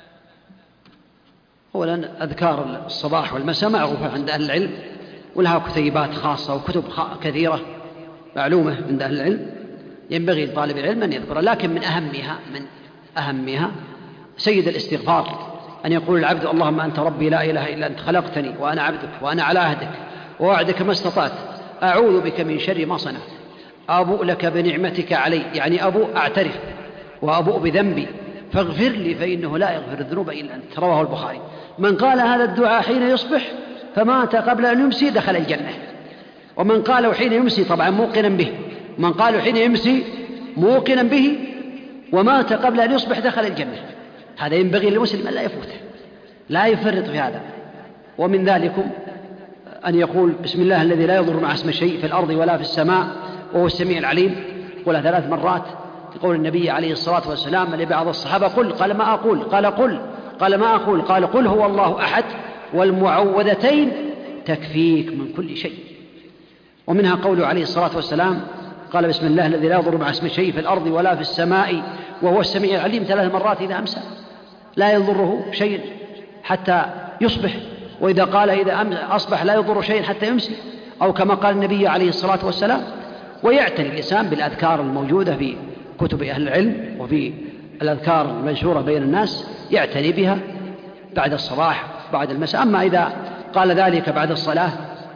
أولا أذكار الصباح والمساء معروفة عند أهل العلم، ولها كتيبات خاصة وكتب كثيرة معلومة عند أهل العلم، ينبغي لطالب العلم أن يذكرها. لكن من أهمها من أهمها سيد الاستغفار، أن يقول العبد اللهم أنت ربي لا إله إلا أنت خلقتني وأنا عبدك وأنا على عهدك ووعدك ما استطعت، أعوذ بك من شر ما صنعت، أبوء لك بنعمتك علي، يعني أبوء أعترف وأبوء بذنبي فاغفر لي فإنه لا يغفر الذنوب إلا أنت. رواه البخاري. من قال هذا الدعاء حين يصبح فمات قبل أن يمسي دخل الجنة، ومن قاله حين يمسي طبعا موقنا به، من قاله حين يمسي موقنا به ومات قبل أن يصبح دخل الجنة. هذا ينبغي للمسلم أن لا يفوته، لا يفرط في هذا. ومن ذلكم أن يقول بسم الله الذي لا يضر مع اسم شيء في الأرض ولا في السماء وهو السميع العليم، قولها ثلاث مرات. يقول النبي عليه الصلاة والسلام لبعض الصحابة: قل، قال ما أقول، قال قل، قال ما أقول، قال قل هو الله أحد والمعوذتين تكفيك من كل شيء. ومنها قوله عليه الصلاة والسلام قال بسم الله الذي لا يضر مع اسم شيء في الأرض ولا في السماء وهو السميع العليم ثلاث مرات إذا أمسى، لا يضره شيء حتى يصبح، وإذا قال إذا أصبح لا يضر شيء حتى يمسي، أو كما قال النبي عليه الصلاة والسلام. ويعتني الإنسان بالأذكار الموجودة في كتب أهل العلم وفي الأذكار المنشورة بين الناس، يعتني بها بعد الصباح بعد المساء. أما إذا قال ذلك بعد الصلاة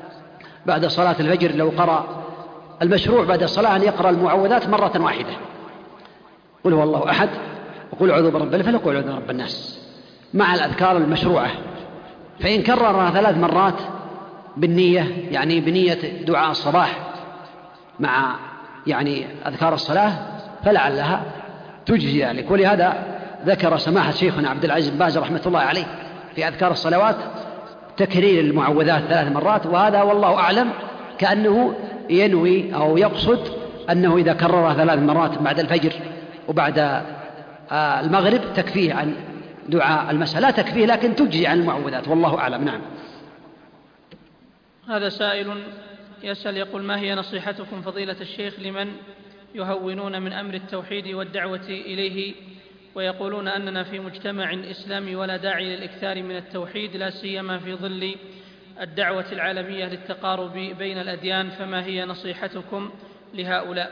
بعد صلاة الفجر، لو قرأ المشروع بعد الصلاة أن يقرأ المعوذات مرة واحدة، قل هو الله أحد وقل أعوذ برب الفلق وقل أعوذ برب الناس، مع الأذكار المشروعة. فإن كررها ثلاث مرات بالنية، يعني بنية دعاء الصباح مع يعني أذكار الصلاة، فلعلها تجزي ذلك. ولهذا ذكر سماحة شيخنا عبد العزيز بن باز رحمة الله عليه في أذكار الصلوات تكرير المعوذات ثلاث مرات، وهذا والله أعلم كأنه ينوي أو يقصد أنه إذا كررها ثلاث مرات بعد الفجر وبعد المغرب تكفيه عن دعاء المساء، لا تكفيه لكن تجزي عن المعوذات، والله أعلم. نعم. هذا سائل يسأل يقول: ما هي نصيحتكم فضيلة الشيخ لمن يهونون من أمر التوحيد والدعوة إليه، ويقولون أننا في مجتمع إسلامي ولا داعي للإكثار من التوحيد، لا سيما في ظل الدعوة العالمية للتقارب بين الأديان، فما هي نصيحتكم لهؤلاء؟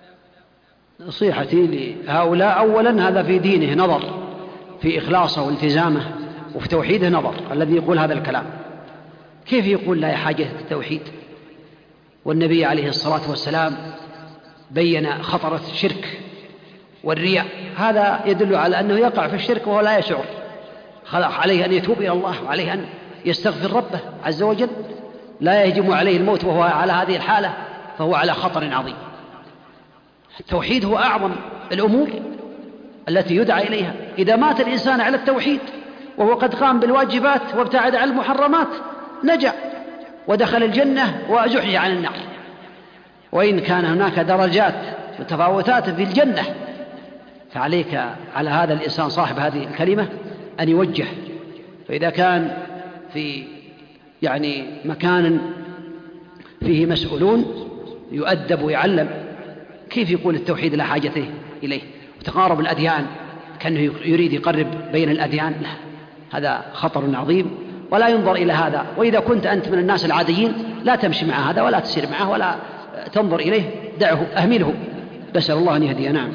نصيحتي لهؤلاء أولا هذا في دينه نظر، في إخلاصه والتزامه، وفي توحيده نظر. الذي يقول هذا الكلام كيف يقول لا حاجة التوحيد؟ والنبي عليه الصلاة والسلام بين خطرة الشرك والرياء، هذا يدل على أنه يقع في الشرك وهو لا يشعر. عليه أن يتوب إلى الله، وعليه أن يستغفر ربه عز وجل، لا يهجم عليه الموت وهو على هذه الحالة، فهو على خطر عظيم. التوحيد هو أعظم الأمور التي يدعى إليها. إذا مات الإنسان على التوحيد وهو قد قام بالواجبات وابتعد عن المحرمات نجا ودخل الجنة وزحزح عن النار. وإن كان هناك درجات وتفاوتات في الجنة، فعليك على هذا الإنسان صاحب هذه الكلمة أن يوجه. فإذا كان في يعني مكان فيه مسؤولون يؤدب ويعلم. كيف يقول التوحيد لا حاجته إليه؟ وتقارب الأديان كأنه يريد يقرب بين الأديان، لا، هذا خطر عظيم ولا ينظر إلى هذا. وإذا كنت أنت من الناس العاديين لا تمشي مع هذا ولا تسير معه ولا تنظر إليه، دعه، أهمله. نسأل الله أن يهدي. نعم.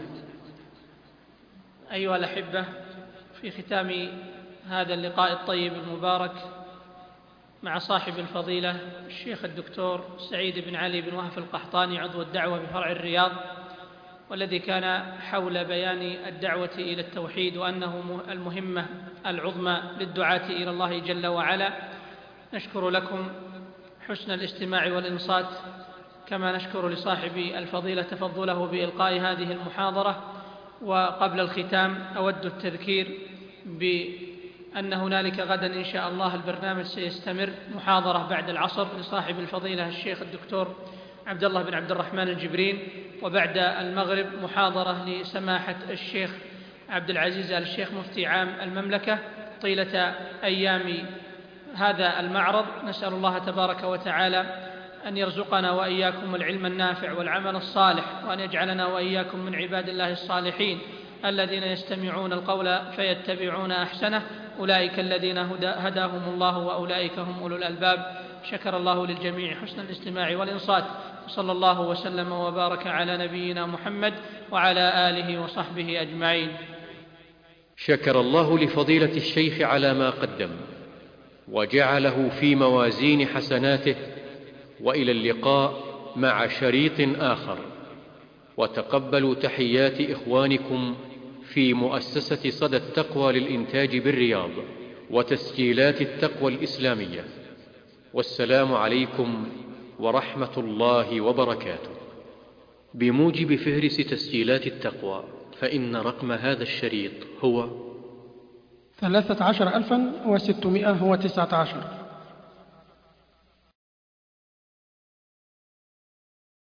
أيها الأحبة، في ختام هذا اللقاء الطيب المبارك مع صاحب الفضيلة الشيخ الدكتور سعيد بن علي بن وهف القحطاني عضو الدعوة بفرع الرياض، والذي كان حول بيان الدعوة إلى التوحيد وأنه المهمة العظمى للدعاة إلى الله جل وعلا، نشكر لكم حسن الاستماع والإنصات، كما نشكر لصاحب الفضيلة تفضله بإلقاء هذه المحاضرة. وقبل الختام أود التذكير بأن هنالك غدا إن شاء الله البرنامج سيستمر، محاضرة بعد العصر لصاحب الفضيلة الشيخ الدكتور عبد الله بن عبد الرحمن الجبرين، وبعد المغرب محاضرة لسماحة الشيخ عبد العزيز آل الشيخ مفتي عام المملكة طيلة أيام هذا المعرض. نسأل الله تبارك وتعالى أن يرزقنا وإياكم العلم النافع والعمل الصالح، وأن يجعلنا وإياكم من عباد الله الصالحين الذين يستمعون القول فيتبعون أحسنه، أولئك الذين هداهم الله وأولئك هم أولو الألباب. شكر الله للجميع حسن الاستماع والإنصات، وصلى الله وسلم وبارك على نبينا محمد وعلى آله وصحبه أجمعين. شكر الله لفضيلة الشيخ على ما قدم وجعله في موازين حسناته، وإلى اللقاء مع شريط آخر. وتقبلوا تحيات إخوانكم في مؤسسة صدى التقوى للإنتاج بالرياض وتسجيلات التقوى الإسلامية. والسلام عليكم ورحمة الله وبركاته. بموجب فهرس تسجيلات التقوى، فإن رقم هذا الشريط هو ثلاثة عشر ألفا وستمائة وتسعة عشر.